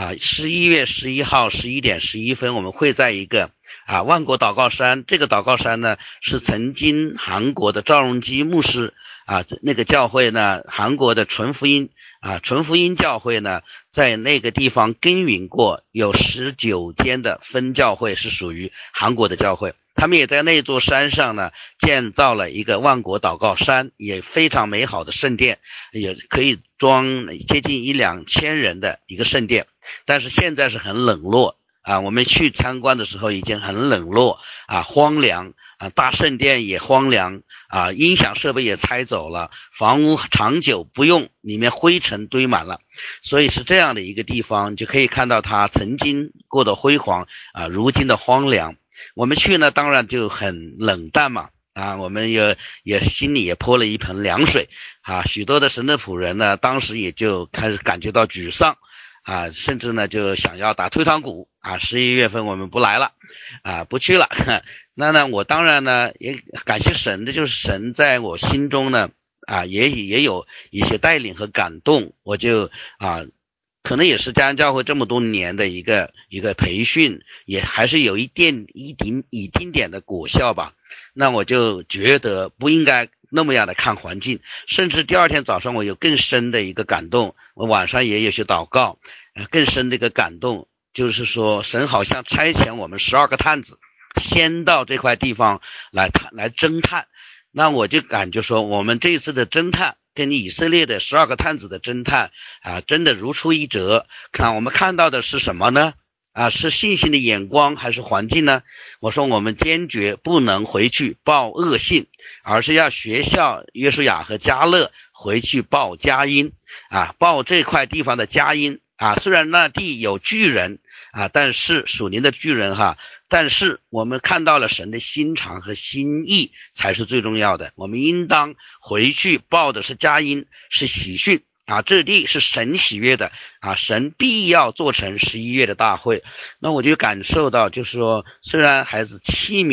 11月11号11点11分，我们会在一个万国祷告山，这个祷告山呢是曾经韩国的赵荣基牧师那个教会呢，韩国的纯福音教会呢，在那个地方耕耘过，有19间的分教会是属于韩国的教会，他们也在那座山上呢建造了一个万国祷告山，也非常美好的圣殿，也可以装接近1-2千人的一个圣殿，但是现在是很冷落我们去参观的时候已经很冷落荒凉大圣殿也荒凉音响设备也拆走了，房屋长久不用，里面灰尘堆满了，所以是这样的一个地方，就可以看到它曾经过的辉煌如今的荒凉。我们去呢当然就很冷淡嘛我们也心里也泼了一盆凉水许多的神的仆人呢当时也就开始感觉到沮丧甚至呢就想要打退堂鼓11月份我们不来了不去了那呢我当然呢也感谢神的，就是神在我心中呢也有一些带领和感动，我就可能也是家人教会这么多年的一个培训，也还是有一丁点的果效吧。那我就觉得不应该那么样的看环境，甚至第二天早上我有更深的一个感动，我晚上也有些祷告更深的一个感动，就是说神好像差遣我们12个探子先到这块地方来侦探。那我就感觉说我们这一次的侦探跟以色列的12个探子的侦探真的如出一辙。我们看到的是什么呢是信心的眼光还是环境呢？我说我们坚决不能回去报恶信，而是要学校约书亚和迦勒回去报佳音报这块地方的佳音虽然那地有巨人但是属灵的巨人但是我们看到了神的心肠和心意才是最重要的，我们应当回去报的是佳音，是喜讯这地是神喜悦的神必要做成11月的大会。那我就感受到就是说，虽然孩子器皿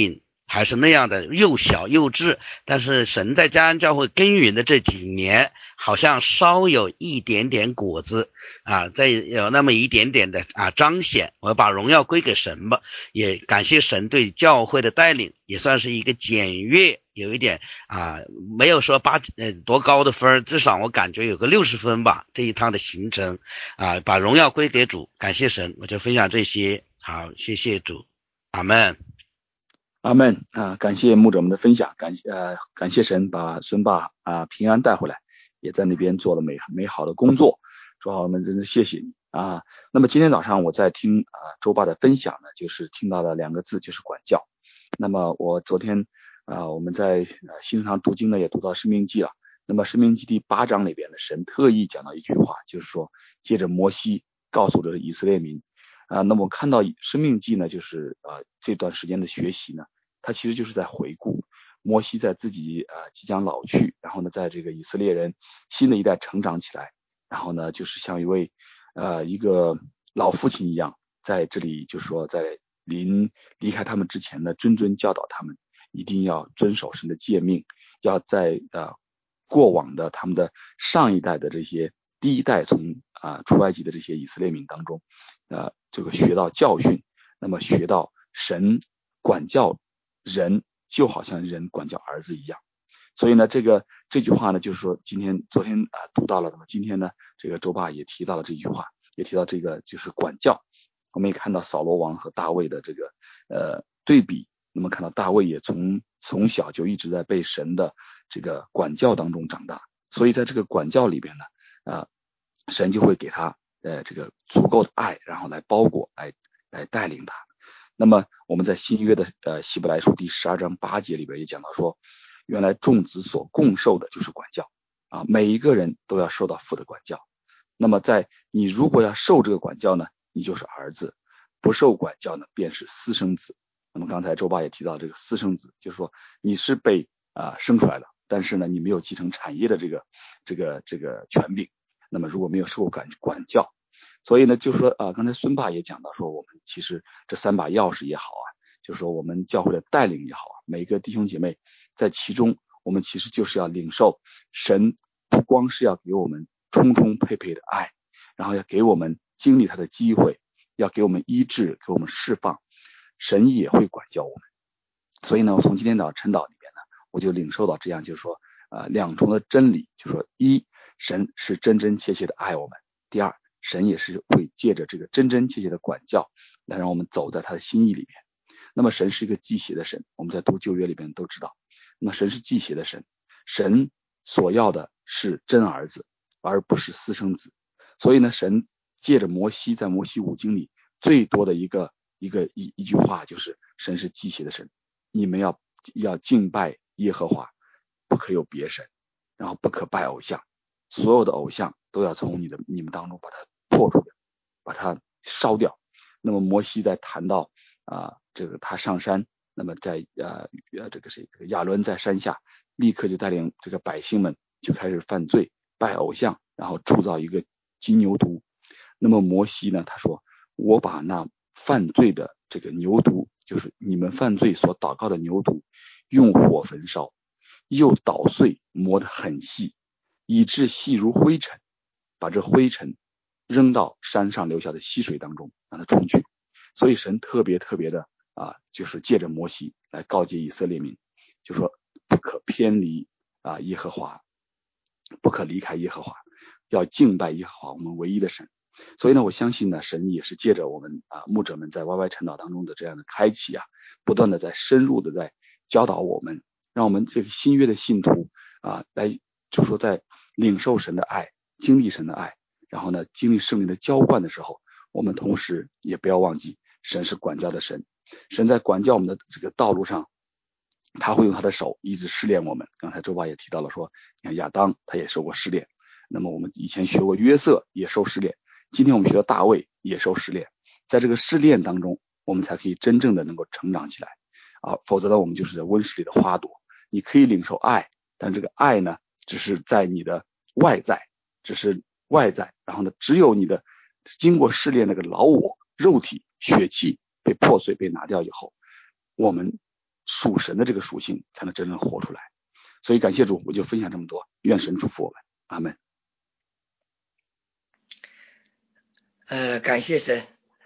还是那样的又小又稚，但是神在嘉安教会耕耘的这几年，好像稍有一点点果子啊，再有那么一点点的彰显。我把荣耀归给神吧，也感谢神对教会的带领，也算是一个检阅，有一点没有说多高的分，至少我感觉有个60分吧。这一趟的行程把荣耀归给主，感谢神，我就分享这些。好，谢谢主，阿们。 阿们感谢牧者们的分享，感谢神把孙爸平安带回来，也在那边做了美好的工作。主啊，我们真的谢谢你啊。那么今天早上我在听周爸的分享呢，就是听到了2个字，就是管教。那么我昨天我们在新堂读经呢，也读到申命记了。那么申命记第8章里边呢，神特意讲到一句话，就是说借着摩西告诉着以色列民那么我看到申命记呢，就是这段时间的学习呢，它其实就是在回顾摩西在自己即将老去，然后呢在这个以色列人新的一代成长起来，然后呢就是像一个老父亲一样，在这里就是说在离开他们之前呢，谆谆教导他们一定要遵守神的诫命，要在过往的他们的上一代的这些第一代从出埃及的这些以色列民当中这个学到教训，那么学到神管教人就好像人管教儿子一样。所以呢这句话呢，就是说昨天读到了，那么今天呢这个周爸也提到了这句话，也提到这个就是管教。我们也看到扫罗王和大卫的这个对比，那么看到大卫也从小就一直在被神的这个管教当中长大，所以在这个管教里边呢神就会给他这个足够的爱，然后来包裹来带领他。那么我们在新约的希伯来书第12章8节里边也讲到说，原来众子所共受的就是管教每一个人都要受到父的管教。那么你如果要受这个管教呢，你就是儿子；不受管教呢，便是私生子。那么刚才周爸也提到这个私生子，就是说你是被生出来的，但是呢你没有继承产业的这个权柄。那么如果没有受管教，所以呢就说刚才孙爸也讲到说，我们其实这3把钥匙也好就是说我们教会的带领也好每个弟兄姐妹在其中，我们其实就是要领受神不光是要给我们充充沛沛的爱，然后要给我们经历他的机会，要给我们医治，给我们释放，神也会管教我们。所以呢我从今天晨祷里面呢，我就领受到这样，就是说2重的真理，就是说一，神是真真切切的爱我们；第二，神也是会借着这个真真切切的管教来让我们走在他的心意里面。那么神是一个忌邪的神，我们在读旧约里面都知道，那么神是忌邪的神，神所要的是真儿子而不是私生子。所以呢神借着摩西，在摩西5经里最多的一句话就是神是忌邪的神，你们要敬拜耶和华，不可有别神，然后不可拜偶像，所有的偶像都要从你们当中把它破除掉，把它烧掉。那么摩西在谈到这个他上山，那么在这个亚伦在山下立刻就带领这个百姓们就开始犯罪拜偶像，然后铸造一个金牛犊。那么摩西呢他说，我把那犯罪的这个牛犊，就是你们犯罪所祷告的牛犊，用火焚烧，又捣碎磨得很细，以致细如灰尘，把这灰尘扔到山上流下的溪水当中，让它冲去。所以神特别的就是借着摩西来告诫以色列民，就说不可偏离耶和华，不可离开耶和华，要敬拜耶和华我们唯一的神。所以呢我相信呢神也是借着我们牧者们在 YY 晨祷当中的这样的开启不断的在深入的在教导我们，让我们这个新约的信徒来就说在领受神的爱，经历神的爱，然后呢经历圣灵的浇灌的时候，我们同时也不要忘记神是管教的神，神在管教我们的这个道路上，他会用他的手一直试炼我们。刚才周爸也提到了说，你看亚当他也受过试炼，那么我们以前学过约瑟也受试炼，今天我们学到大卫也受试炼，在这个试炼当中我们才可以真正的能够成长起来否则呢我们就是在温室里的花朵。你可以领受爱，但这个爱呢只是在你的外在，然后呢只有你的经过试炼那个老我肉体血气被破碎被拿掉以后，我们属神的这个属性才能真正活出来。所以感谢主，我就分享这么多，愿神祝福我们，阿们。 感谢神。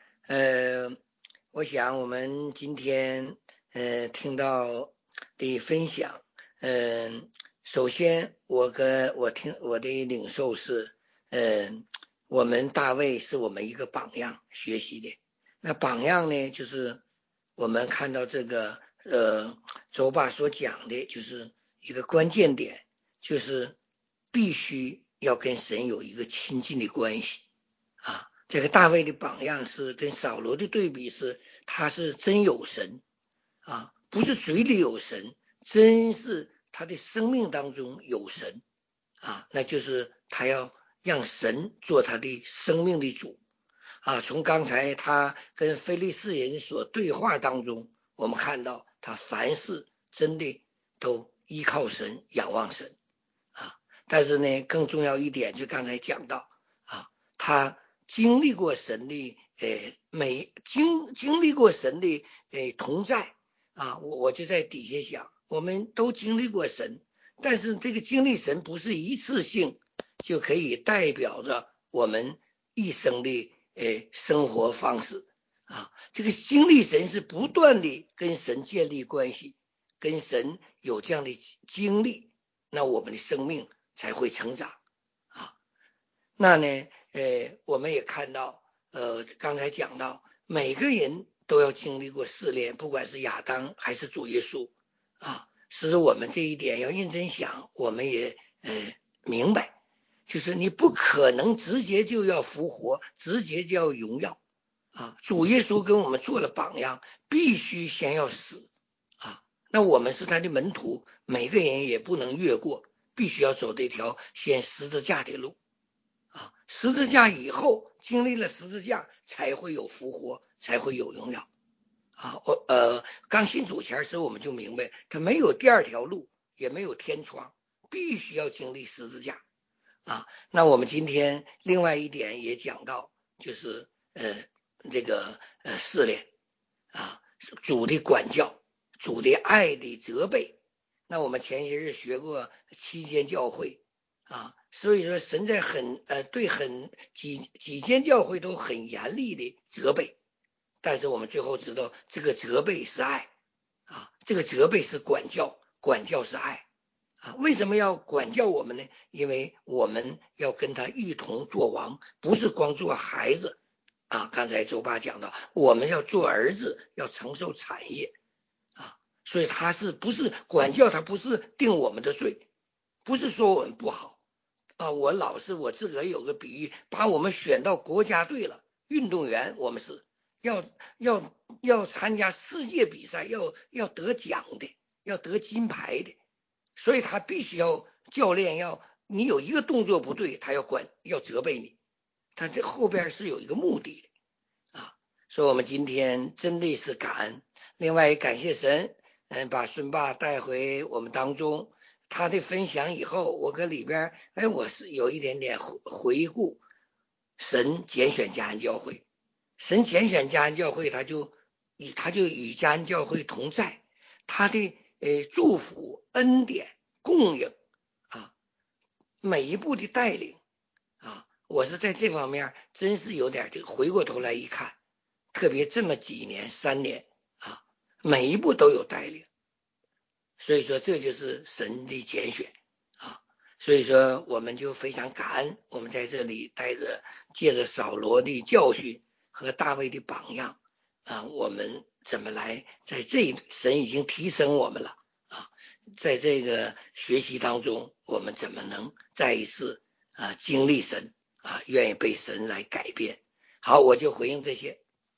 我想我们今天听到的分享，首先我的领受是，我们大卫是我们一个榜样学习的。那榜样呢，就是我们看到这个周爸所讲的，就是一个关键点，就是必须要跟神有一个亲近的关系啊。这个大卫的榜样是跟扫罗的对比是，他是真有神啊，不是嘴里有神，真是他的生命当中有神啊，那就是他要让神做他的生命的主啊。从刚才他跟非利士人所对话当中，我们看到他凡事真的都依靠神，仰望神啊。但是呢，更重要一点，就刚才讲到啊，他经历过神的经历过神的同在啊，我就在底下想，我们都经历过神，但是这个经历神不是一次性就可以代表着我们一生的生活方式啊。这个经历神是不断的跟神建立关系，跟神有这样的经历，那我们的生命才会成长啊。那呢我们也看到刚才讲到每个人都要经历过试炼，不管是亚当还是主耶稣啊。其实我们这一点要认真想，我们也明白，就是你不可能直接就要复活，直接就要荣耀啊。主耶稣跟我们做了榜样，必须先要死啊。那我们是他的门徒，每个人也不能越过，必须要走这条先十字架的路啊。十字架以后，经历了十字架，才会有复活，才会有荣耀啊。刚信主前时我们就明白，他没有第二条路，也没有天窗，必须要经历十字架啊。那我们今天另外一点也讲到，就是这个试炼啊，主的管教，主的爱的责备。那我们前些日学过7间教会啊，所以说神在对几间教会都很严厉的责备，但是我们最后知道这个责备是爱啊，这个责备是管教，管教是爱啊。为什么要管教我们呢？因为我们要跟他一同做王，不是光做孩子啊。刚才周爸讲到，我们要做儿子，要承受产业啊。所以他是不是管教，他不是定我们的罪，不是说我们不好啊。我自个儿有个比喻，把我们选到国家队了，运动员我们是要参加世界比赛，要得奖的，要得金牌的，所以他必须要教练你有一个动作不对，他要责备你，他这后边是有一个目的的啊。所以我们今天真的是感恩，另外也感谢神，把孙爸带回我们当中。他的分享以后，我搁里边我是有一点点回顾神拣选嘉安教会。神拣选嘉安教会，他就与嘉安教会同在，他的祝福恩典供应啊，每一步的带领啊，我是在这方面真是有点这个，回过头来一看，特别这么几年3年啊，每一步都有带领，所以说这就是神的拣选啊。所以说我们就非常感恩，我们在这里借着扫罗的教训和大卫的榜样啊，我们怎么来在神已经提升我们了啊，在这个学习当中，我们怎么能再一次经历神啊，愿意被神来改变。好，我就回应这些。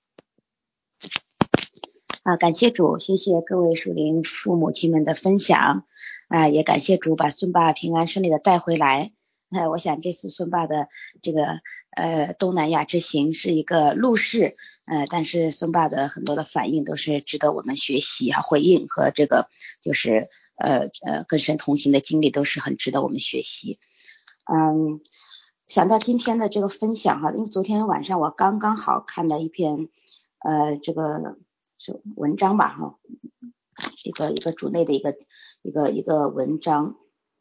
感谢主，谢谢各位属灵父母亲们的分享也感谢主把孙爸平安顺利的带回来。我想这次孙爸的这个东南亚之行是一个路试，但是孙爸的很多的反应都是值得我们学习回应和这个就是跟神同行的经历都是很值得我们学习。想到今天的这个分享因为昨天晚上我刚好看了一篇这个文章吧一个主内的一个文章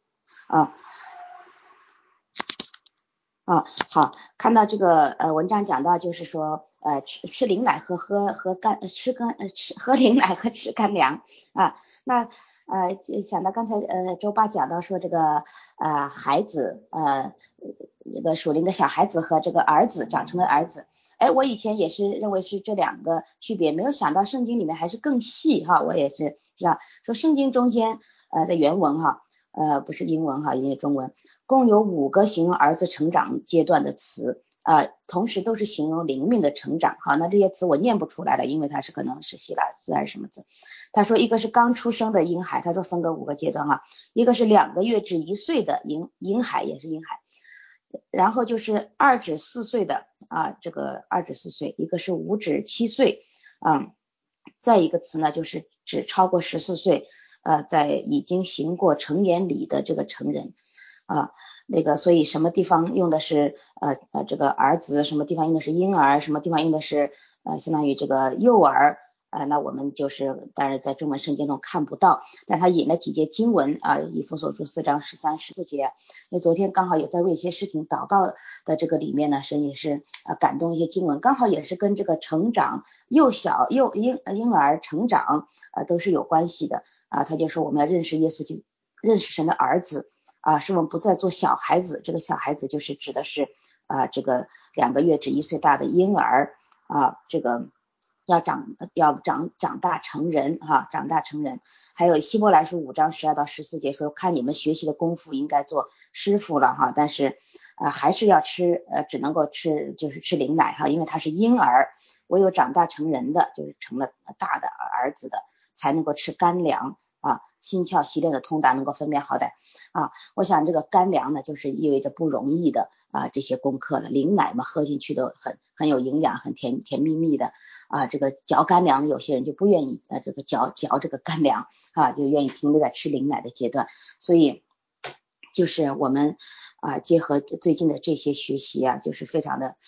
好，看到这个文章讲到就是说吃灵奶和喝灵奶和吃干粮那想到刚才周爸讲到说这个孩子这个属灵的小孩子和这个儿子长成的儿子，我以前也是认为是这两个区别，没有想到圣经里面还是更细我也是知道说圣经中间的原文不是英文因为中文共有5个形容儿子成长阶段的词同时都是形容灵命的成长那这些词我念不出来了，因为它是可能是希腊词还是什么字。他说一个是刚出生的婴孩，他说分个5个阶段一个是2个月至1岁的婴孩，也是婴孩，然后就是2至4岁的这个2至4岁，一个是5至7岁再一个词呢就是指超过14岁在已经行过成年礼的这个成人那个所以什么地方用的是这个儿子，什么地方用的是婴儿，什么地方用的是相当于这个幼儿那我们就是当然在中文圣经中看不到，但他引了几节经文以弗所书4章13、14节。因为昨天刚好也在为一些事情祷告的这个里面呢，神也是感动一些经文，刚好也是跟这个成长幼小婴儿成长都是有关系的他就说我们要认识耶稣，认识神的儿子使我们不再做小孩子，这个小孩子就是指的是这个2个月至1岁大的婴儿这个要长大成人长大成人。还有希伯来书5章12到14节说看你们学习的功夫应该做师傅了但是还是要吃只能够吃就是吃灵奶因为他是婴儿，唯有长大成人的就是成了大的儿子的才能够吃干粮心窍习练的通达，能够分辨好歹我想这个干粮呢就是意味着不容易的这些功课了。灵奶嘛喝进去都很有营养，很甜蜜蜜的这个嚼干粮有些人就不愿意这个嚼这个干粮就愿意停留在吃灵奶的阶段。所以就是我们结合最近的这些学习就是非常的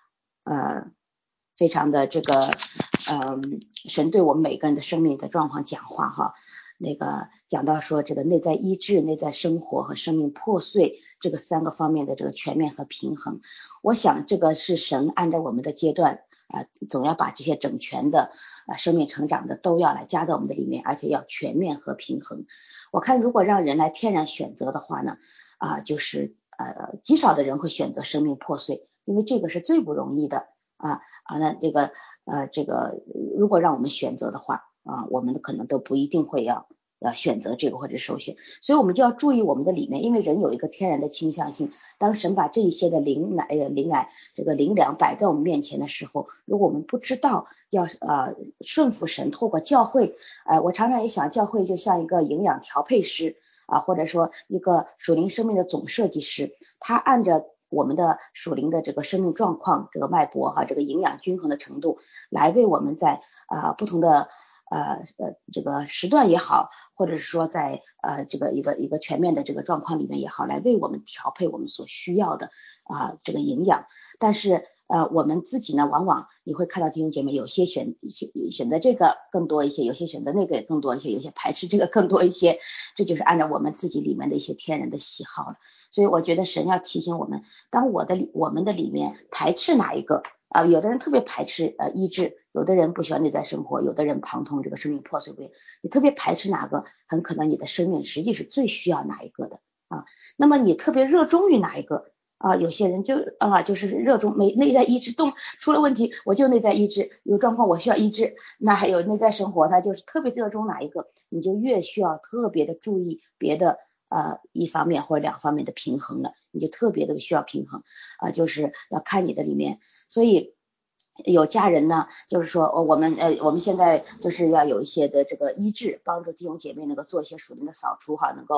这个神对我们每个人的生命的状况讲话那个讲到说这个内在医治、内在生活和生命破碎这个3个方面的这个全面和平衡，我想这个是神按照我们的阶段总要把这些整全的生命成长的都要来加在我们的里面，而且要全面和平衡。我看如果让人来天然选择的话呢就是极少的人会选择生命破碎，因为这个是最不容易的那这个如果让我们选择的话我们可能都不一定会要选择这个或者首选。所以我们就要注意我们的里面，因为人有一个天然的倾向性，当神把这一些的灵奶这个灵粮摆在我们面前的时候，如果我们不知道要顺服神，透过教会我常常也想教会就像一个营养调配师或者说一个属灵生命的总设计师，他按着我们的属灵的这个生命状况，这个脉搏这个营养均衡的程度来为我们在不同的这个时段也好，或者是说在这个一个全面的这个状况里面也好，来为我们调配我们所需要的这个营养。但是我们自己呢，往往你会看到弟兄姐妹有些选择这个更多一些，有些选择那个也更多一些，有些排斥这个更多一些，这就是按照我们自己里面的一些天然的喜好了。所以我觉得神要提醒我们，当我们的里面排斥哪一个有的人特别排斥医治，有的人不喜欢内在生活，有的人旁通这个生命破碎位，你特别排斥哪个，很可能你的生命实际是最需要哪一个的那么你特别热衷于哪一个有些人就是热衷内在医治，出了问题我就内在医治，有状况我需要医治。那还有内在生活，他就是特别热衷哪一个，你就越需要特别的注意别的一方面或者2方面的平衡了，你就特别的需要平衡就是要看你的里面。所以有家人呢，就是说我们现在就是要有一些的这个医治，帮助弟兄姐妹能够做一些属灵的扫除能够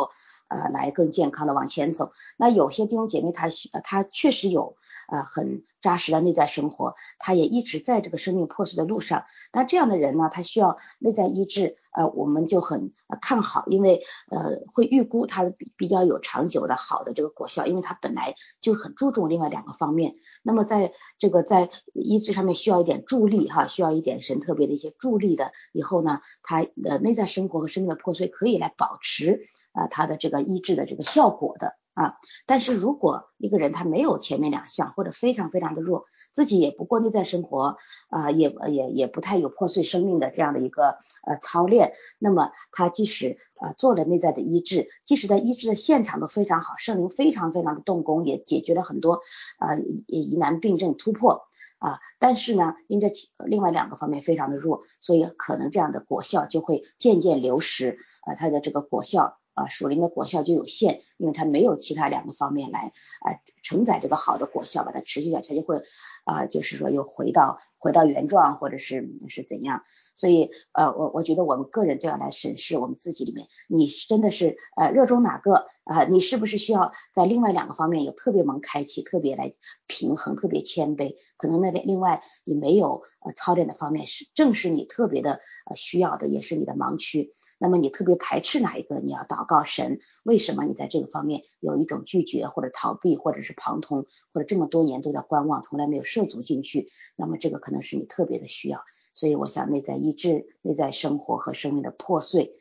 来更健康的往前走。那有些弟兄姐妹他确实有很扎实的内在生活，他也一直在这个生命破碎的路上。那这样的人呢，他需要内在医治，我们就很看好，因为会预估他比较有长久的好的这个果效，因为他本来就很注重另外2个方面。那么在医治上面需要一点助力需要一点神特别的一些助力的，以后呢，他的内在生活和生命的破碎可以来保持他的这个医治的这个效果的但是如果一个人他没有前面2项，或者非常非常的弱，自己也不过内在生活也不太有破碎生命的这样的一个操练，那么他即使做了内在的医治，即使在医治的现场都非常好，圣灵非常非常的动工，也解决了很多疑难病症突破但是呢，因着另外2个方面非常的弱，所以可能这样的果效就会渐渐流失它的这个果效属灵的果效就有限，因为它没有其他2个方面来承载这个好的果效，把它持续下去，它就会就是说又回到原状，或者是怎样。所以我觉得我们个人都要来审视我们自己里面，你真的是热衷哪个你是不是需要在另外2个方面有特别蒙开启，特别来平衡，特别谦卑，可能另外你没有操练的方面正是你特别的需要的，也是你的盲区。那么你特别排斥哪一个，你要祷告神，为什么你在这个方面有一种拒绝或者逃避，或者是旁通，或者这么多年都在观望，从来没有涉足进去，那么这个可能是你特别的需要。所以我想内在医治、内在生活和生命的破碎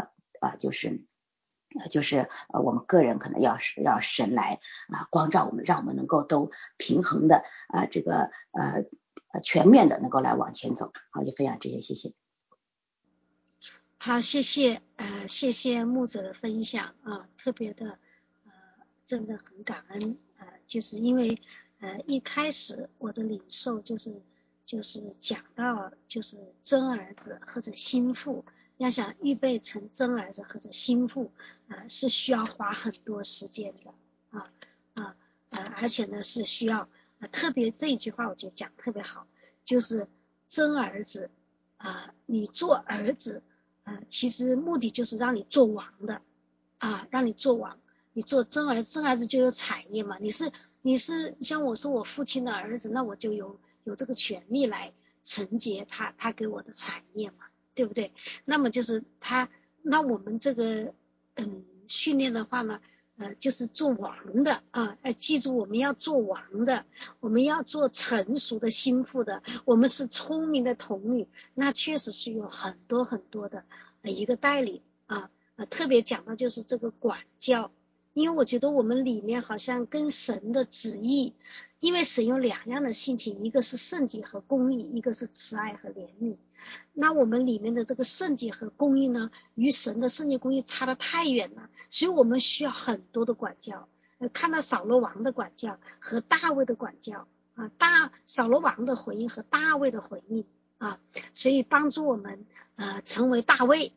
就是我们个人可能要神来光照我们，让我们能够都平衡的这个全面的能够来往前走。好，就分享这些，谢谢。 好，谢谢牧者的分享特别的真的很感恩就是因为一开始我的领受就是讲到就是真儿子或者心腹，要想预备成真儿子或者心腹是需要花很多时间的而且呢是需要特别这一句话我觉得讲特别好，就是真儿子你做儿子其实目的就是让你做王的让你做王，你做真儿子就有产业嘛，你是像我是我父亲的儿子，那我就有这个权利来承接他给我的产业嘛，对不对？那么就是那我们这个训练的话呢就是做王的记住我们要做王的，我们要做成熟的心腹的，我们是聪明的童女，那确实是有很多很多的一个带领特别讲到就是这个管教，因为我觉得我们里面好像跟神的旨意，因为神有2样的性情，一个是圣洁和公义，一个是慈爱和怜悯。那我们里面的这个圣洁和公义呢，与神的圣洁公义差得太远了，所以我们需要很多的管教。看到扫罗王的管教和大卫的管教扫罗王的回应和大卫的回应所以帮助我们成为大卫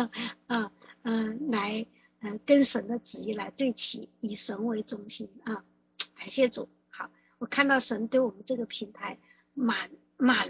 来跟神的旨意来对齐，以神为中心感谢主。好，我看到神对我们这个平台满